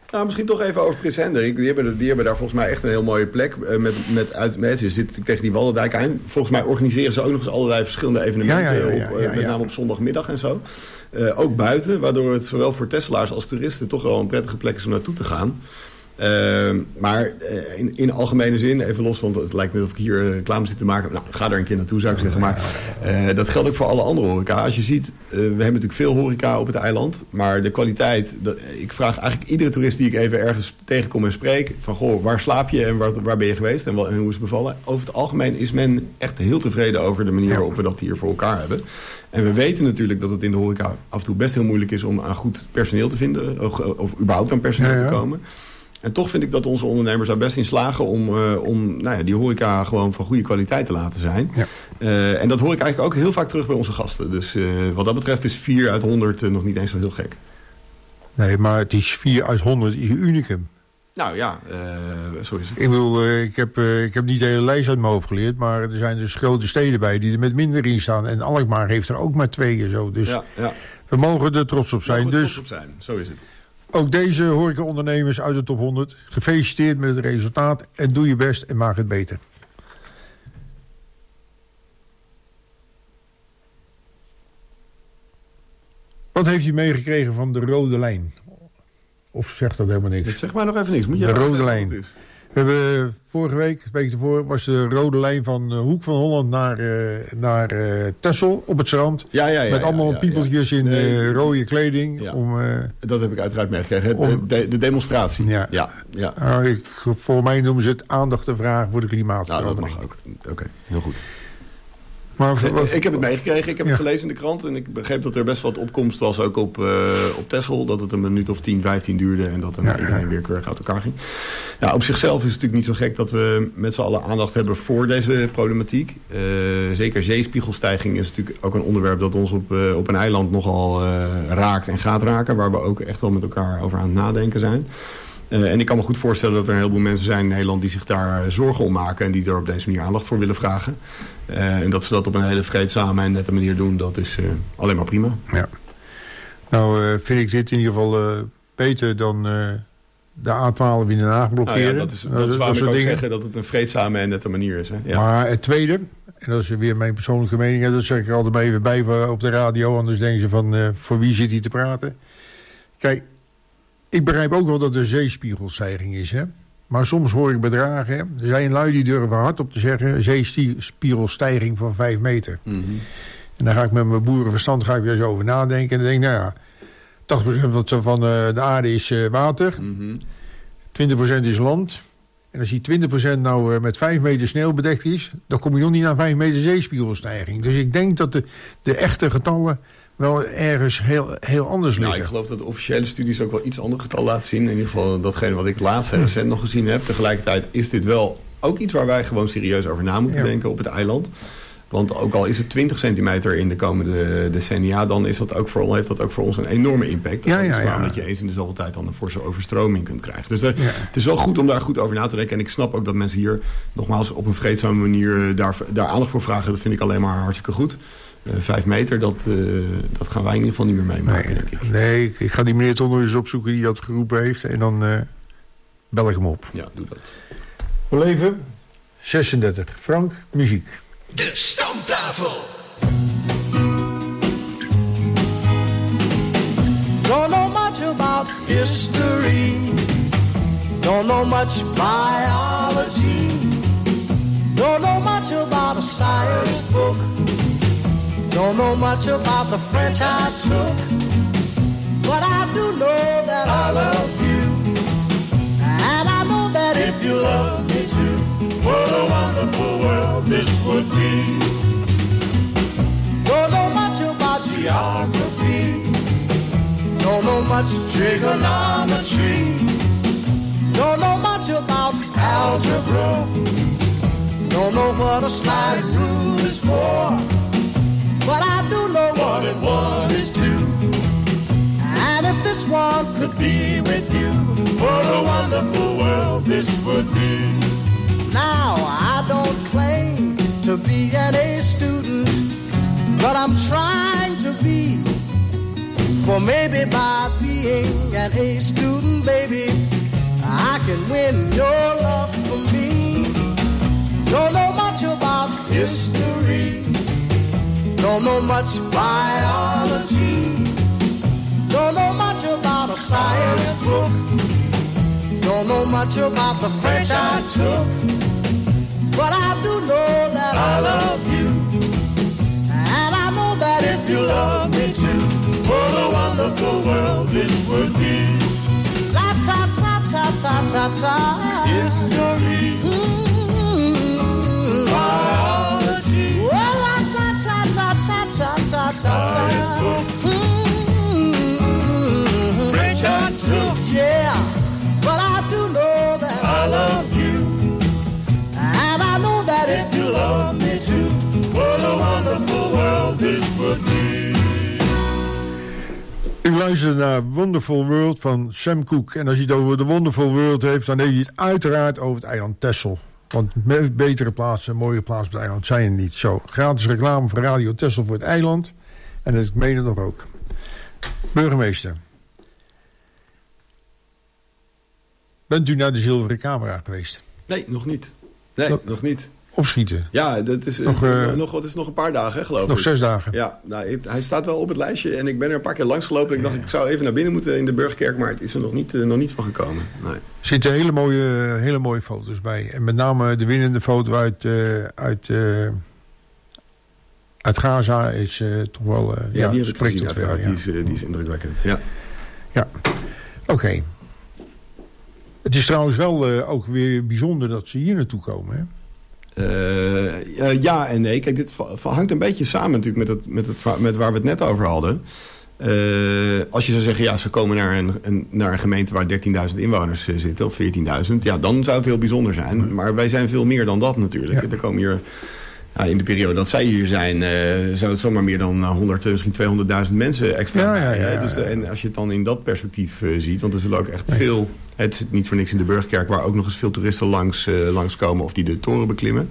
Nou, misschien toch even over Prins Hendrik. Die hebben daar volgens mij echt een heel mooie plek. Ze zitten natuurlijk tegen die Wallendijk aan. Volgens mij organiseren ze ook nog eens allerlei verschillende evenementen. Met name op zondagmiddag en zo. Ook buiten, waardoor het zowel voor Tesselaars als toeristen toch wel een prettige plek is om naartoe te gaan. Maar in algemene zin, even los van het lijkt net of ik hier reclame zit te maken. Nou, ga er een keer naartoe, zou ik zeggen. Maar dat geldt ook voor alle andere horeca. Als je ziet, we hebben natuurlijk veel horeca op het eiland. Maar de kwaliteit, ik vraag eigenlijk iedere toerist die ik even ergens tegenkom en spreek. Van, goh, waar slaap je en waar ben je geweest en hoe is het bevallen? Over het algemeen is men echt heel tevreden over de manier waarop we dat hier voor elkaar hebben. En we weten natuurlijk dat het in de horeca af en toe best heel moeilijk is om aan goed personeel te vinden. Of überhaupt aan personeel te komen. En toch vind ik dat onze ondernemers daar best in slagen om die horeca gewoon van goede kwaliteit te laten zijn. Ja. En dat hoor ik eigenlijk ook heel vaak terug bij onze gasten. Dus wat dat betreft is 4 uit 100 nog niet eens zo heel gek. Nee, maar het is 4 uit 100 is een unicum. Nou ja, zo is het. Ik bedoel, ik heb niet de hele lijst uit mijn hoofd geleerd, maar er zijn dus grote steden bij die er met minder in staan. En Alkmaar heeft er ook maar 2 en zo. Dus we mogen er trots op zijn. Trots op zijn, zo is het. Ook deze horecaondernemers uit de top 100. Gefeliciteerd met het resultaat. En doe je best en maak het beter. Wat heeft u meegekregen van de rode lijn? Of zegt dat helemaal niks? Zeg maar nog even niks. Moet je de rode lijn. We hebben vorige week, de week ervoor, was de rode lijn van Hoek van Holland naar Texel op het strand. Met allemaal piepeltjes in rode kleding. Ja. Dat heb ik uiteraard meegekregen. De demonstratie. Voor mij noemen ze het aandacht te vragen voor de klimaatverandering. Nou, dat mag ook. Oké, heel goed. Maar ik heb het meegekregen, ik heb het gelezen in de krant en ik begreep dat er best wat opkomst was ook op Texel. Dat het een minuut of 10, 15 duurde en dat iedereen weer keurig uit elkaar ging. Ja, op zichzelf is het natuurlijk niet zo gek dat we met z'n allen aandacht hebben voor deze problematiek. Zeker zeespiegelstijging is natuurlijk ook een onderwerp dat ons op een eiland nogal raakt en gaat raken. Waar we ook echt wel met elkaar over aan het nadenken zijn. En ik kan me goed voorstellen dat er een heleboel mensen zijn in Nederland die zich daar zorgen om maken en die er op deze manier aandacht voor willen vragen. En dat ze dat op een hele vreedzame en nette manier doen, dat is alleen maar prima. Ja. Nou vind ik dit in ieder geval beter dan de A12 in Den Haag blokkeren. Nou ja, dat is waarom ik ook zeggen dat het een vreedzame en nette manier is. Hè? Ja. Maar het tweede, en dat is weer mijn persoonlijke mening, dat zeg ik er altijd maar even bij op de radio, anders denken ze van voor wie zit hij te praten. Kijk, ik begrijp ook wel dat er zeespiegelstijging is, hè. Maar soms hoor ik bedragen, hè. Er zijn lui die durven hardop te zeggen zeespiegelstijging van 5 meter. Mm-hmm. En dan ga ik met mijn boerenverstand weer eens over nadenken. En dan denk ik, nou ja, 80% van de aarde is water. Mm-hmm. 20% is land. En als die 20% nou met 5 meter sneeuw bedekt is, dan kom je nog niet naar 5 meter zeespiegelstijging. Dus ik denk dat de echte getallen wel ergens heel anders liggen. Nou, ik geloof dat de officiële studies ook wel iets andere getal laten zien. In ieder geval datgene wat ik laatst en recent nog gezien heb. Tegelijkertijd is dit wel ook iets waar wij gewoon serieus over na moeten denken op het eiland. Want ook al is het 20 centimeter in de komende decennia, dan is dat ook heeft dat ook voor ons een enorme impact. Dat is waarom dat je eens in de zoveel tijd dan een forse overstroming kunt krijgen. Dus het is wel goed om daar goed over na te denken. En ik snap ook dat mensen hier nogmaals op een vreedzame manier daar aandacht voor vragen. Dat vind ik alleen maar hartstikke goed. 5 meter, dat gaan wij in ieder geval niet meer meemaken, denk ik. Nee, ik ga die meneer toch nog eens opzoeken die dat geroepen heeft. En dan bel ik hem op. Ja, doe dat. We leven 36. Frank, muziek. De Stamtafel. Don't know much about history. Don't know much biology. Don't know much about a science book. Don't know much about the French I took. But I do know that I love you. And I know that if you love me too, what a wonderful world this would be. Don't know much about geography. Don't know much trigonometry. Don't know much about algebra. Don't know what a sliding rule is for. But I do know 1 and 1 is 2. And if this one could be with you, what a wonderful world this would be. Now, I don't claim to be an A student, but I'm trying to be. For maybe by being an A student, baby, I can win your love for me. Don't know much about history. Don't know much biology. Don't know much about a science book. Don't know much about the French I took. But I do know that I love you. And I know that if you love me too, what a wonderful world this would be. La ta ta ta ta ta ta. History. Biology. Well, la ta ta ta ta ta ta ta. Science book. French I took. Yeah, but I do know that I love you. And I know that if you love me too, what a wonderful world this would be. U luistert naar Wonderful World van Sam Cooke. En als hij het over de Wonderful World heeft, dan heeft hij het uiteraard over het eiland Texel. Want betere plaatsen, mooie plaatsen op het eiland zijn er niet. Zo, gratis reclame voor Radio Texel voor het eiland. En dat meen ik nog ook. Burgemeester. Bent u naar de Zilveren Camera geweest? Nee, nog niet. Nog niet. Opschieten? Ja, dat is nog een paar dagen, geloof ik. Nog 6 dagen? Ja, nou, hij staat wel op het lijstje en ik ben er een paar keer langs gelopen. Ik dacht, ik zou even naar binnen moeten in de Burgerkerk, maar het is er nog niet van gekomen. Nee. Er zitten hele mooie foto's bij. En met name de winnende foto uit Gaza is toch wel... die heb ik gezien, wel, die is indrukwekkend. Ja. Oké. Het is trouwens wel ook weer bijzonder dat ze hier naartoe komen, hè? Ja en nee. Kijk, dit hangt een beetje samen natuurlijk met waar we het net over hadden. Als je zou zeggen, ja, ze komen naar een gemeente waar 13.000 inwoners zitten, of 14.000, ja, dan zou het heel bijzonder zijn. Maar wij zijn veel meer dan dat natuurlijk. Ja. Er komen hier, in de periode dat zij hier zijn, zou het zomaar meer dan 100, misschien 200.000 mensen extra. Dus, en als je het dan in dat perspectief ziet, want er zullen ook echt veel... Het zit niet voor niks in de Burgerkerk, waar ook nog eens veel toeristen langskomen of die de toren beklimmen.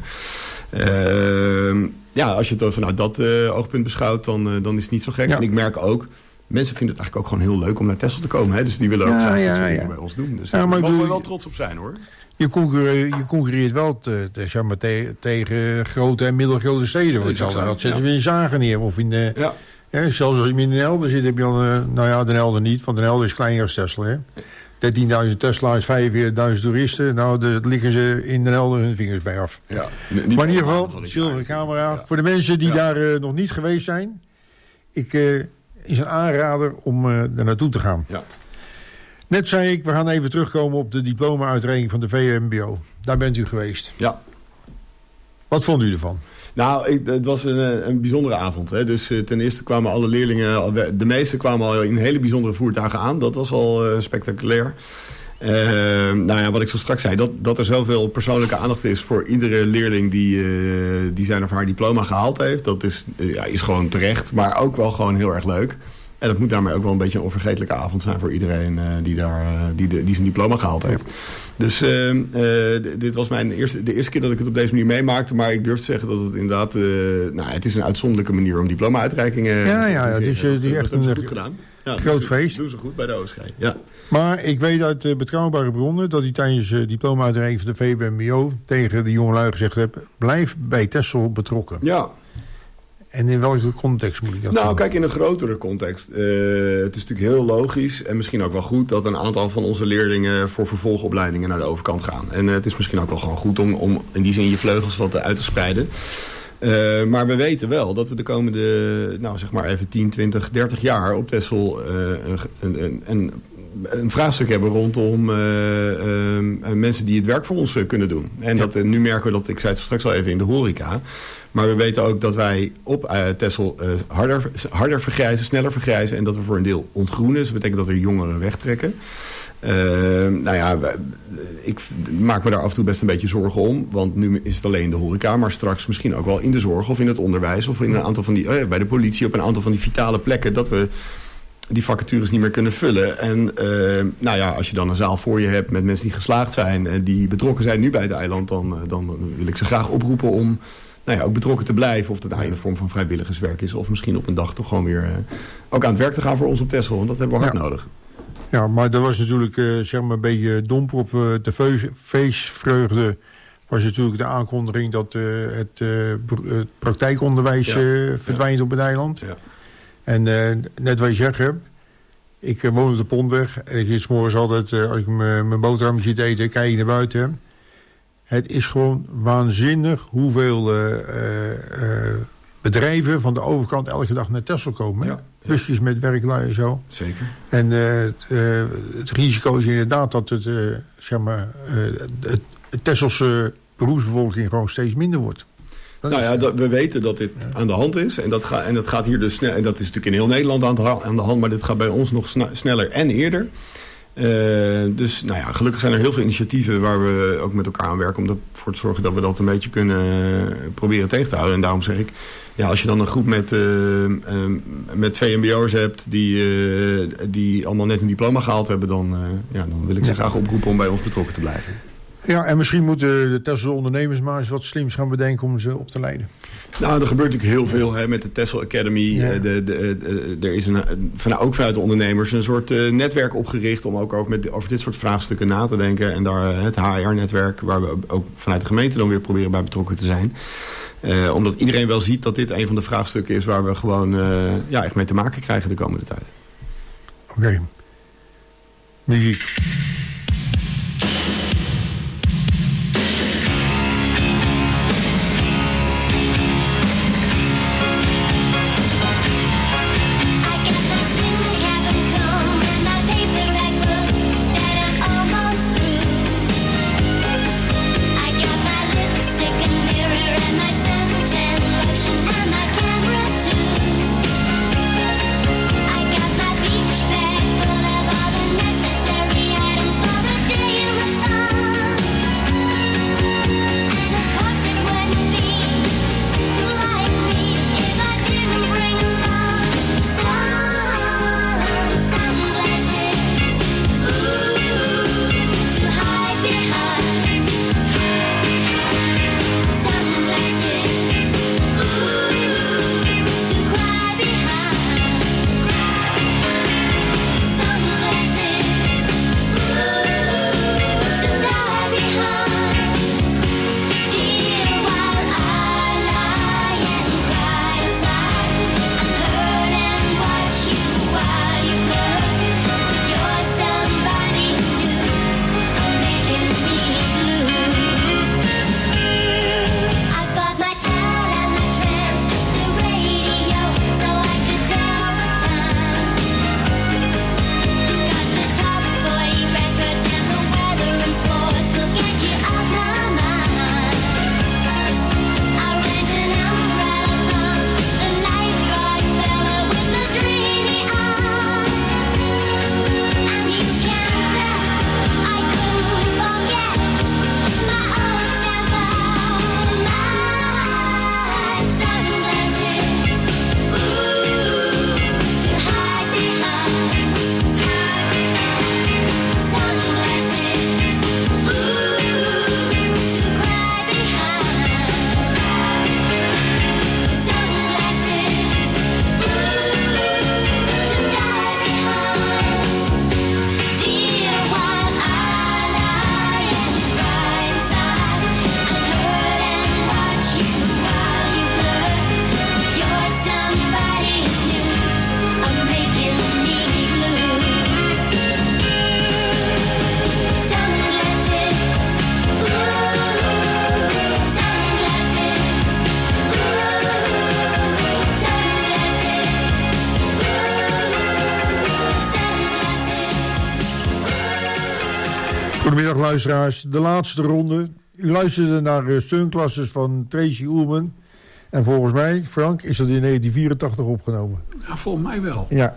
Als je het vanuit dat oogpunt beschouwt, dan is het niet zo gek. Ja. En ik merk ook, mensen vinden het eigenlijk ook gewoon heel leuk om naar Texel te komen. Hè? Dus die willen ook graag dat soort dingen bij ons doen. Dus daar mogen we wel trots op zijn, hoor. Je concurreert wel tegen grote en middelgrote steden. Dat zetten we in Zagen neer. Of in de, zelfs als je in Den Helder zit, heb je al... Den Helder niet, want Den Helder is kleiner als Texel, hè. 13.000 Tesla's, 45.000 toeristen. Nou, daar liggen ze in Den Helder hun vingers bij af. Ja, maar in ieder geval, Zilveren Camera. Ja. Voor de mensen die daar nog niet geweest zijn... is een aanrader om daar naartoe te gaan. Ja. Net zei ik, we gaan even terugkomen op de diploma-uitreiking van de VMBO. Daar bent u geweest. Ja. Wat vond u ervan? Nou, het was een bijzondere avond. Hè. Dus ten eerste kwamen alle leerlingen... De meeste kwamen al in hele bijzondere voertuigen aan. Dat was al spectaculair. Wat ik zo straks zei... Dat er zoveel persoonlijke aandacht is voor iedere leerling... die zijn of haar diploma gehaald heeft. Dat is gewoon terecht. Maar ook wel gewoon heel erg leuk. En dat moet daarmee ook wel een beetje een onvergetelijke avond zijn... voor iedereen die zijn diploma gehaald heeft. Dus dit was de eerste keer dat ik het op deze manier meemaakte. Maar ik durf te zeggen dat het inderdaad... het is een uitzonderlijke manier om diploma-uitreikingen het is echt een goed gedaan. Ja, groot feest. Dat doen ze goed bij de OSG. Ja. Maar ik weet uit betrouwbare bronnen... dat hij tijdens diploma-uitreiking van de VMBO... tegen de jongelui gezegd heeft... blijf bij Texel betrokken. Ja. En in welke context moet ik dat zien? Kijk, in een grotere context. Het is natuurlijk heel logisch en misschien ook wel goed... dat een aantal van onze leerlingen voor vervolgopleidingen naar de overkant gaan. En het is misschien ook wel gewoon goed om in die zin je vleugels wat uit te spreiden. Maar we weten wel dat we de komende, even 10, 20, 30 jaar op Texel een vraagstuk hebben rondom mensen die het werk voor ons kunnen doen. En nu merken we dat, ik zei het straks al even, in de horeca. Maar we weten ook dat wij op Texel harder vergrijzen, sneller vergrijzen. En dat we voor een deel ontgroenen. Dus dat betekent dat er jongeren wegtrekken. Ik maak me daar af en toe best een beetje zorgen om. Want nu is het alleen de horeca. Maar straks misschien ook wel in de zorg of in het onderwijs. Of in een aantal van bij de politie op een aantal van die vitale plekken. Dat we die vacatures niet meer kunnen vullen. En als je dan een zaal voor je hebt met mensen die geslaagd zijn. En die betrokken zijn nu bij het eiland. Dan wil ik ze graag oproepen om ook betrokken te blijven. Of dat in de vorm van vrijwilligerswerk is. Of misschien op een dag toch gewoon weer ook aan het werk te gaan voor ons op Texel. Want dat hebben we hard nodig. Ja, maar dat was natuurlijk zeg maar een beetje domper op de feestvreugde. Was natuurlijk de aankondiging dat het praktijkonderwijs verdwijnt op het eiland. Ja. En net wat je zegt, ik woon op de Pontweg. En ik zit 's morgens altijd, als ik mijn boterham zit eten, kijk ik naar buiten. Het is gewoon waanzinnig hoeveel bedrijven van de overkant elke dag naar Texel komen. Ja. Busjes met werklui en zo. Zeker. En het risico is inderdaad dat het, zeg maar, het Tesselse beroepsbevolking gewoon steeds minder wordt. We weten dat dit aan de hand is. En dat gaat hier dus snel. En dat is natuurlijk in heel Nederland aan de hand. Maar dit gaat bij ons nog sneller en eerder. Dus gelukkig zijn er heel veel initiatieven waar we ook met elkaar aan werken om ervoor te zorgen dat we dat een beetje kunnen proberen tegen te houden. En daarom zeg ik, als je dan een groep met VMBO'ers hebt die allemaal net een diploma gehaald hebben, dan wil ik ze graag oproepen om bij ons betrokken te blijven. Ja, en misschien moeten de Tesselse ondernemers maar eens wat slims gaan bedenken om ze op te leiden. Nou, er gebeurt natuurlijk heel veel met de Texel Academy. Ja. Er is ook vanuit de ondernemers een soort netwerk opgericht om ook over dit soort vraagstukken na te denken. En daar het HR-netwerk, waar we ook vanuit de gemeente dan weer proberen bij betrokken te zijn. Omdat iedereen wel ziet dat dit een van de vraagstukken is waar we gewoon echt mee te maken krijgen de komende tijd. Oké. Muziek. Goedemiddag luisteraars, de laatste ronde. U luisterde naar Steunklasses van Tracy Ullman. En volgens mij, Frank, is dat in 1984 opgenomen. Ja, volgens mij wel. Ja.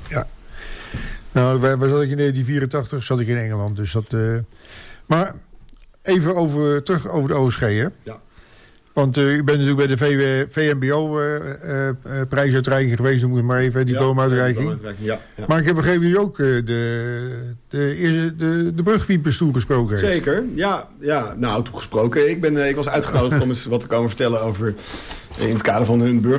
Nou, waar zat ik in 1984? Zat ik in Engeland. Dus dat, maar even terug over de OSG, hè? Ja. Want u bent natuurlijk bij de VMBO-prijsuitreiking geweest. Dan moet ik maar even, diploma-uitreiking. Ja. Maar ik heb begrepen dat u ook de brugpiepers toegesproken heeft. Zeker, ja. Nou, toegesproken. Ik was uitgenodigd om eens wat te komen vertellen over in het kader van hun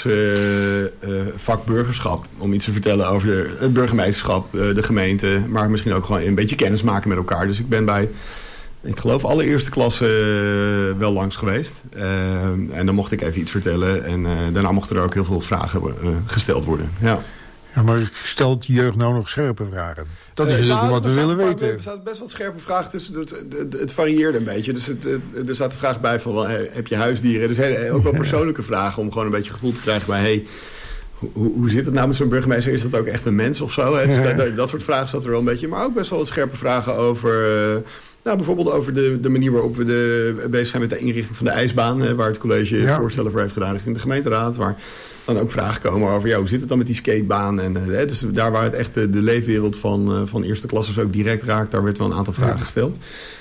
vak burgerschap. Om iets te vertellen over het burgemeesterschap, de gemeente. Maar misschien ook gewoon een beetje kennis maken met elkaar. Dus ik ben bij, ik geloof, alle eerste klasse wel langs geweest. En dan mocht ik even iets vertellen. En daarna mochten er ook heel veel vragen gesteld worden. Ja. Ja, maar stelt die jeugd nou nog scherpe vragen? Dat is natuurlijk wat we willen weten. Er zaten best wat scherpe vragen tussen. Het varieerde een beetje. Dus er zat de vraag bij van, wel, heb je huisdieren? Dus ook wel persoonlijke vragen om gewoon een beetje gevoel te krijgen bij... Hey, hoe zit het nou met zo'n burgemeester? Is dat ook echt een mens of zo? Hè? Dus dat soort vragen zat er wel een beetje. Maar ook best wel wat scherpe vragen over... bijvoorbeeld over de manier waarop we bezig zijn met de inrichting van de ijsbaan. Waar het college voorstellen voor heeft gedaan richting de gemeenteraad. Waar dan ook vragen komen over hoe zit het dan met die skatebaan. Dus daar waar het echt de leefwereld van eerste klassers ook direct raakt. Daar werd wel een aantal vragen gesteld.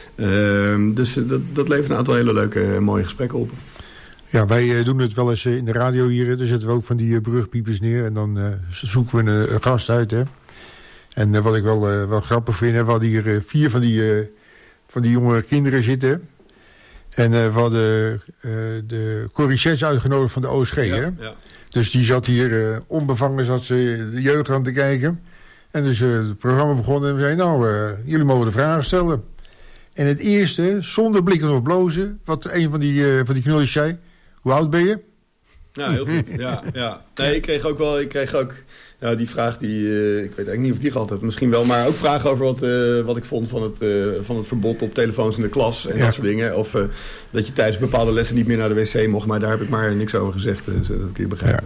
Dus dat levert een aantal hele leuke mooie gesprekken op. Ja, wij doen het wel eens in de radio hier. Daar zetten we ook van die brugpiepers neer. En dan zoeken we een gast uit. Hè. En wat ik wel grappig vind. We hadden hier 4 van die jonge kinderen zitten. En we hadden de Corrie uitgenodigd van de OSG. Hè? Ja. Dus die zat hier onbevangen, zat ze de jeugd aan te kijken. En dus het programma begon en we zeiden, jullie mogen de vragen stellen. En het eerste, zonder blikken of blozen, wat een van die knulletjes zei: hoe oud ben je? Ja, heel goed. Ja. Nee, ik kreeg ook die vraag die... ik weet eigenlijk niet of ik die gehad heb. Misschien wel, maar ook vragen over wat ik vond van het verbod op telefoons in de klas en dat soort dingen. Of dat je tijdens bepaalde lessen niet meer naar de wc mocht. Maar daar heb ik maar niks over gezegd. Dus dat kun je begrijpen.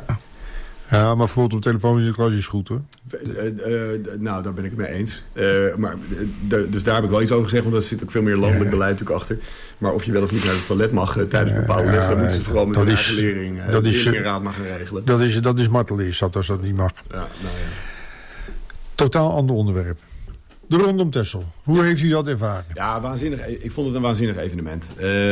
Ja, maar verbod op telefoons in de klas is goed, hoor. Nou, daar ben ik het mee eens. Dus daar heb ik wel iets over gezegd, want daar zit ook veel meer landelijk beleid natuurlijk achter. Maar of je wel of niet naar het toilet mag tijdens bepaalde lessen, dan moeten ze vooral met de eigen leerlingenraad mag gaan regelen. Dat is martelis, als dat niet mag. Ja. Totaal ander onderwerp. De Rondom Texel. Hoe heeft u dat ervaren? Ja, waanzinnig. Ik vond het een waanzinnig evenement.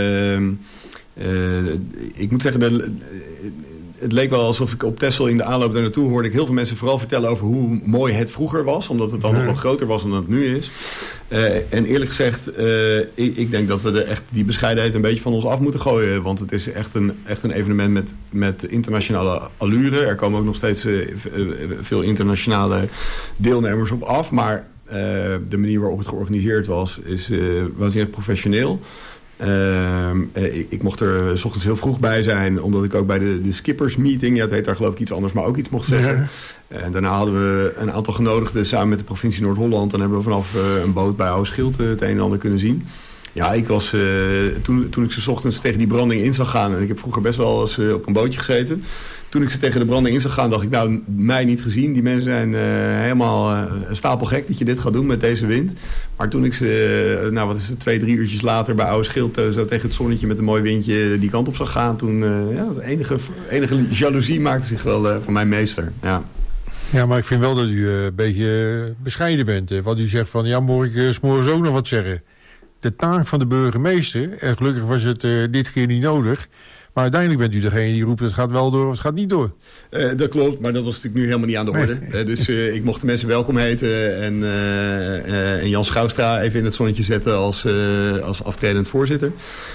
Ik moet zeggen, het leek wel alsof ik op Texel in de aanloop daar naartoe hoorde ik heel veel mensen vooral vertellen over hoe mooi het vroeger was. Omdat het dan nog wat groter was dan het nu is. En eerlijk gezegd, ik denk dat we echt die bescheidenheid een beetje van ons af moeten gooien. Want het is echt een evenement met internationale allure. Er komen ook nog steeds veel internationale deelnemers op af. Maar de manier waarop het georganiseerd was, is waanzinnig professioneel. Ik mocht er 's ochtends heel vroeg bij zijn, omdat ik ook bij de skippers meeting, het heet daar geloof ik iets anders, maar ook iets mocht zeggen. Ja. En daarna hadden we een aantal genodigden samen met de provincie Noord-Holland en hebben we vanaf een boot bij Oude Schild het een en ander kunnen zien. Ja, ik was toen ik ze 's ochtends tegen die branding in zag gaan, en ik heb vroeger best wel eens op een bootje gezeten. Toen ik ze tegen de branding in zag gaan, dacht ik, nou, mij niet gezien. Die mensen zijn helemaal stapelgek dat je dit gaat doen met deze wind. Maar toen ik ze, 2-3 uurtjes later bij Oude Schild, zo tegen het zonnetje met een mooi windje die kant op zag gaan. Toen, enige jaloezie maakte zich wel van mijn meester. Ja, maar ik vind wel dat u een beetje bescheiden bent. Wat u zegt van, ja, moet ik 's morgens ook nog wat zeggen. De taak van de burgemeester, en gelukkig was het dit keer niet nodig. Maar uiteindelijk bent u degene die roept, het gaat wel door of het gaat niet door. Dat klopt, maar dat was natuurlijk nu helemaal niet aan de orde. Nee. Dus ik mocht de mensen welkom heten en Jan Schouwstra even in het zonnetje zetten als aftredend voorzitter.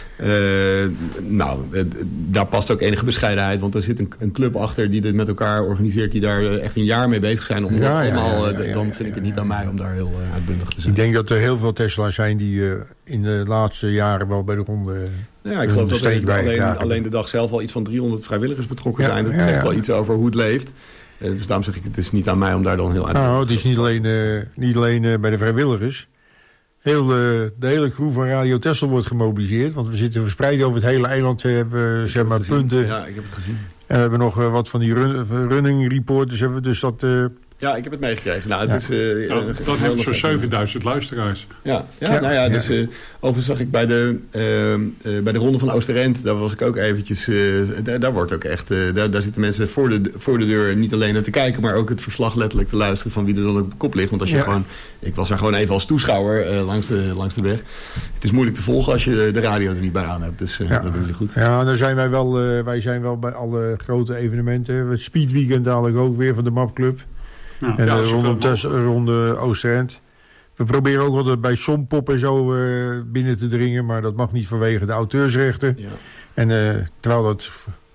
Daar past ook enige bescheidenheid, want er zit een club achter die dit met elkaar organiseert, die daar echt een jaar mee bezig zijn. Dan vind ik het niet aan mij om daar heel uitbundig te zijn. Ik denk dat er heel veel Tesla's zijn die in de laatste jaren wel bij de ronde... Ja, ik geloof dat alleen de dag zelf al iets van 300 vrijwilligers betrokken zijn. Dat zegt wel iets over hoe het leeft. Dus daarom zeg ik, het is niet aan mij om daar dan heel uit te Nou, het is niet alleen bij de vrijwilligers. De hele crew van Radio Texel wordt gemobiliseerd. Want we zitten verspreid over het hele eiland. We hebben zeg maar punten. Ja, ik heb het gezien. En we hebben nog wat van die running reporters. Dus dat... Ja, ik heb het meegekregen. Nou, het is, dat heeft zo'n 7000 luisteraars. Dus overigens zag ik bij de Ronde van Oosterend, daar was ik ook eventjes, daar wordt ook echt, daar zitten mensen voor de deur niet alleen naar te kijken, maar ook het verslag letterlijk te luisteren van wie er dan op de kop ligt. Want als je gewoon, ik was daar gewoon even als toeschouwer langs de weg. Het is moeilijk te volgen als je de radio er niet bij aan hebt, dus dat doen jullie goed. Ja, dan zijn wij zijn wel bij alle grote evenementen. Het Speedweekend dadelijk ook weer van de Mapclub. Ja, en ronde Oosterend. We proberen ook altijd bij Sompop en zo binnen te dringen. Maar dat mag niet vanwege de auteursrechten. Ja. En terwijl dat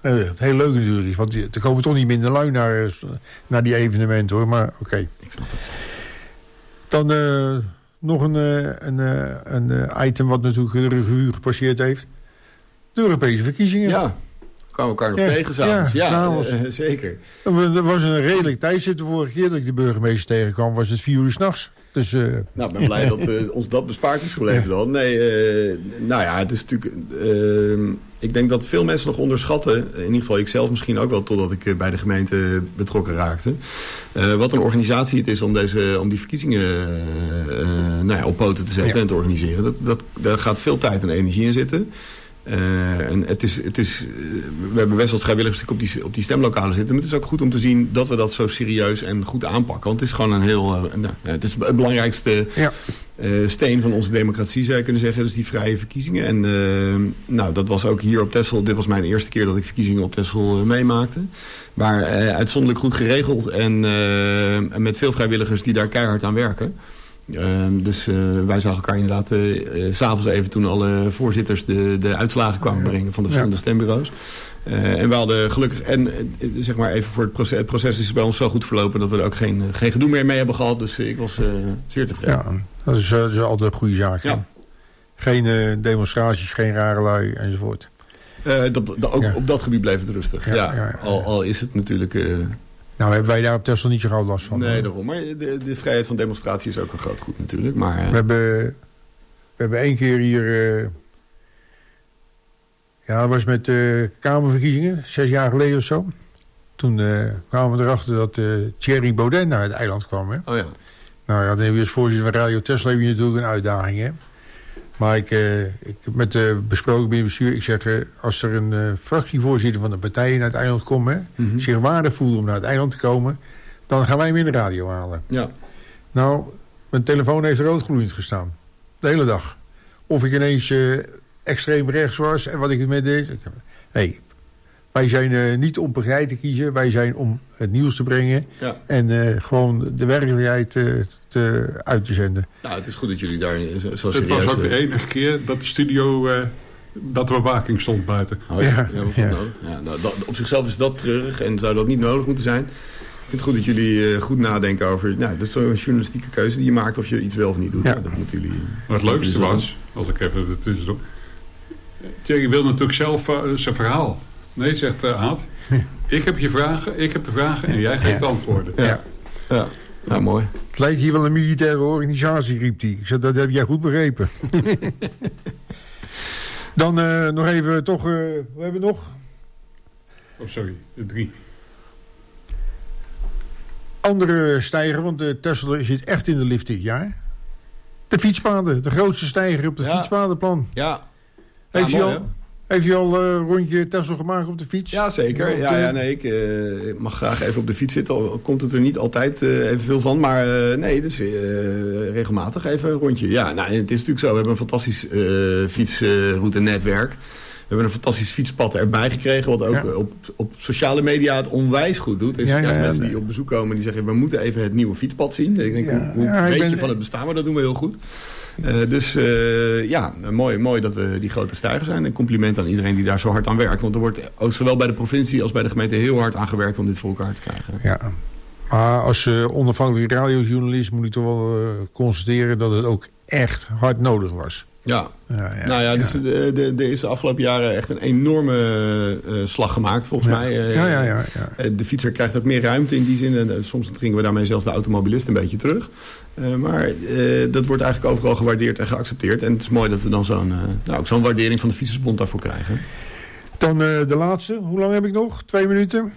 Heel leuk natuurlijk, want er komen toch niet minder lui naar die evenementen hoor, maar oké. Ik snap het. Dan nog een item wat natuurlijk de revue gepasseerd heeft. De Europese verkiezingen. Ja, kwamen we elkaar nog tegen s'avonds. Ja, s'avonds. Zeker. Er was een redelijk tijdstip de vorige keer dat ik de burgemeester tegenkwam, was het 4 uur 's nachts. Dus, Nou, ik ben blij dat ons dat bespaard is gebleven dan. Nee, nou ja, het is natuurlijk... ik denk dat veel mensen nog onderschatten, in ieder geval ik zelf misschien ook wel, totdat ik bij de gemeente betrokken raakte, wat een organisatie het is om die verkiezingen op poten te zetten en te organiseren. Daar gaat veel tijd en energie in zitten. En we hebben best wel vrijwilligers op die stemlokalen zitten. Maar het is ook goed om te zien dat we dat zo serieus en goed aanpakken. Want het is gewoon een heel... het is het belangrijkste steen van onze democratie, zou je kunnen zeggen. Dus die vrije verkiezingen. En dat was ook hier op Texel. Dit was mijn eerste keer dat ik verkiezingen op Texel meemaakte. Maar uitzonderlijk goed geregeld. En met veel vrijwilligers die daar keihard aan werken. Dus wij zagen elkaar inderdaad 's avonds even toen alle voorzitters de uitslagen kwamen brengen van de verschillende stembureaus. En we hadden gelukkig, en zeg maar even voor het proces is bij ons zo goed verlopen dat we er ook geen gedoe meer mee hebben gehad. Dus ik was zeer tevreden. Ja, dat is altijd een goede zaak. Ja. Geen demonstraties, geen rare lui enzovoort. Ook op dat gebied bleef het rustig. Al is het natuurlijk... Nou hebben wij daar op Texel niet zo gauw last van. Nee, daarom. Maar de vrijheid van demonstratie is ook een groot goed natuurlijk. Maar, we hebben 1 keer hier... dat was met Kamerverkiezingen, 6 jaar geleden of zo. Toen kwamen we erachter dat Thierry Baudet naar het eiland kwam. Hè? Oh ja. Nou ja, dan heb je als voorzitter van Radio Texel heb je natuurlijk een uitdaging. Hè? Maar ik heb met besproken binnen het bestuur. Ik zeg, als er een fractievoorzitter van de partij naar het eiland komt, zich waardig voelt om naar het eiland te komen, dan gaan wij hem in de radio halen. Ja. Nou, mijn telefoon heeft roodgloeiend gestaan. De hele dag. Of ik ineens extreem rechts was en wat ik ermee deed. Hey, wij zijn niet om partij te kiezen. Wij zijn om het nieuws te brengen. Ja. En gewoon de werkelijkheid uit te zenden. Nou, het is goed dat jullie daar zo serieus... Het was ook de enige keer dat de studio... dat er bewaking stond buiten. Oh, ja. Op zichzelf is dat treurig en zou dat niet nodig moeten zijn. Ik vind het goed dat jullie goed nadenken over... Nou, dat is zo'n journalistieke keuze die je maakt of je iets wel of niet doet. Ja. Dat moeten jullie... Maar het leukste was, als ik even de tussendoor... Thierry wil natuurlijk zelf zijn verhaal... Nee, zegt Aad. Ik heb je vragen, ik heb de vragen en jij geeft de antwoorden. Ja, mooi. Het lijkt hier wel een militaire organisatie, riep hij. Ik zei, dat heb jij goed begrepen. Dan nog even toch... we hebben nog... Oh, sorry. 3. Andere stijger, want de Texel zit echt in de lift dit jaar. De fietspaden. De grootste stijger op het fietspadenplan. Ja. Heeft je al een rondje Texel gemaakt op de fiets? Ja, zeker. Ik mag graag even op de fiets zitten. Al komt het er niet altijd evenveel van. Maar dus regelmatig even een rondje. Ja, nou, het is natuurlijk zo. We hebben een fantastisch fietsroute-netwerk. We hebben een fantastisch fietspad erbij gekregen. Wat ook op sociale media het onwijs goed doet. Er zijn mensen die op bezoek komen die zeggen... we moeten even het nieuwe fietspad zien. Ik denk, hoe weet je van het bestaan? Maar dat doen we heel goed. Mooi dat we die grote stijger zijn. Een compliment aan iedereen die daar zo hard aan werkt. Want er wordt zowel bij de provincie als bij de gemeente heel hard aan gewerkt om dit voor elkaar te krijgen. Ja, maar als onafhankelijke radiojournalist moet ik toch wel constateren dat het ook echt hard nodig was. Ja. Dus er is de afgelopen jaren echt een enorme slag gemaakt volgens mij. De fietser krijgt ook meer ruimte in die zin. En soms dringen we daarmee zelfs de automobilist een beetje terug. Maar dat wordt eigenlijk overal gewaardeerd en geaccepteerd. En het is mooi dat we dan zo'n waardering van de Fietsersbond daarvoor krijgen. Dan de laatste. Hoe lang heb ik nog? 2 minuten.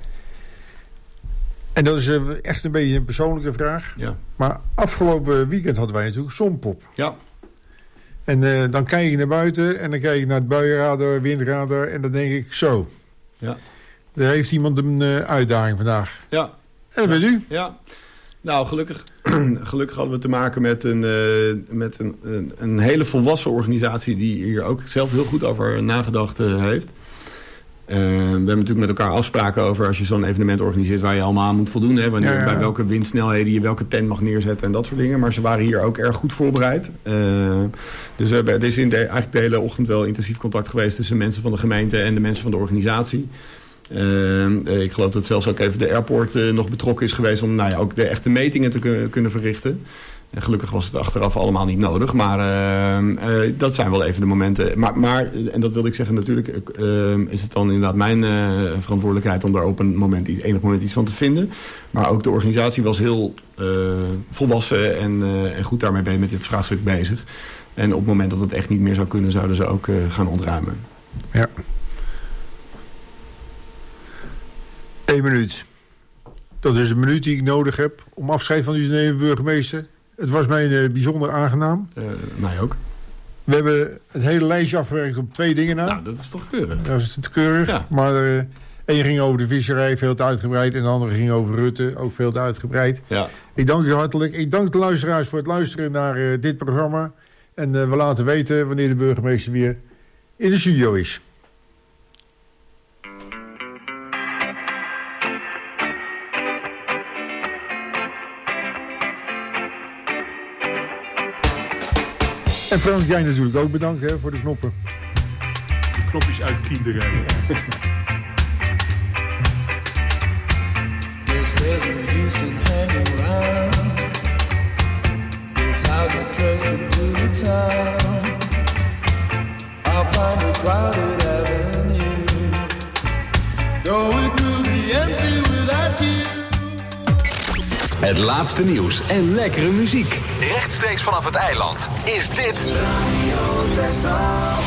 En dat is echt een beetje een persoonlijke vraag. Ja. Maar afgelopen weekend hadden wij natuurlijk Zonpop. Ja. En dan kijk ik naar buiten en dan kijk ik naar het buienradar, windradar en dan denk ik zo. Ja. Er heeft iemand een uitdaging vandaag. Ja. En dat bent u. Ja. Nou, gelukkig hadden we te maken met een hele volwassen organisatie die hier ook zelf heel goed over nagedacht heeft. We hebben natuurlijk met elkaar afspraken over als je zo'n evenement organiseert waar je allemaal aan moet voldoen. Hè, wanneer, bij welke windsnelheden je welke tent mag neerzetten en dat soort dingen. Maar ze waren hier ook erg goed voorbereid. Dus er is eigenlijk de hele ochtend wel intensief contact geweest tussen mensen van de gemeente en de mensen van de organisatie. Ik geloof dat zelfs ook even de airport nog betrokken is geweest om ook de echte metingen te kunnen verrichten. En gelukkig was het achteraf allemaal niet nodig. Maar dat zijn wel even de momenten. Maar en dat wilde ik zeggen, natuurlijk is het dan inderdaad mijn verantwoordelijkheid om daar op enig moment iets van te vinden. Maar ook de organisatie was heel volwassen en goed daarmee met dit vraagstuk bezig. En op het moment dat het echt niet meer zou kunnen, zouden ze ook gaan ontruimen. Ja. 1 minuut. Dat is de minuut die ik nodig heb om afscheid van u te nemen, burgemeester. Het was mij bijzonder aangenaam. Mij ook. We hebben het hele lijstje afgewerkt op 2 dingen na. Nou, dat is toch keurig. Dat is te keurig. Ja. Maar één ging over de visserij, veel te uitgebreid. En de andere ging over Rutte, ook veel te uitgebreid. Ja. Ik dank u hartelijk. Ik dank de luisteraars voor het luisteren naar dit programma. En we laten weten wanneer de burgemeester weer in de studio is. En Frank, jij natuurlijk ook bedankt voor de knoppen. De knopjes uit kinderen. Guess there's no use in hanging around. It's how to dress into the town. I'll find a crowded avenue. Though it will be empty without you. Het laatste nieuws en lekkere muziek. Rechtstreeks vanaf het eiland is dit Radio Texel.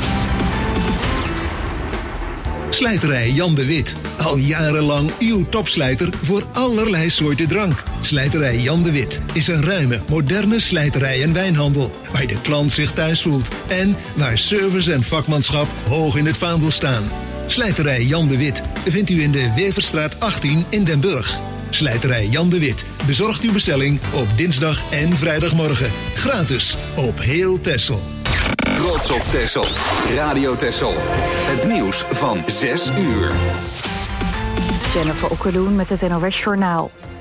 Slijterij Jan de Wit. Al jarenlang uw topslijter voor allerlei soorten drank. Slijterij Jan de Wit is een ruime, moderne slijterij en wijnhandel. Waar de klant zich thuis voelt. En waar service en vakmanschap hoog in het vaandel staan. Slijterij Jan de Wit vindt u in de Weverstraat 18 in Den Burg. Slijterij Jan de Wit bezorgt uw bestelling op dinsdag en vrijdagmorgen. Gratis op heel Texel. Trots op Texel. Radio Texel. Het nieuws van 6 uur. Jennifer Okkeloen met het NOS Journaal.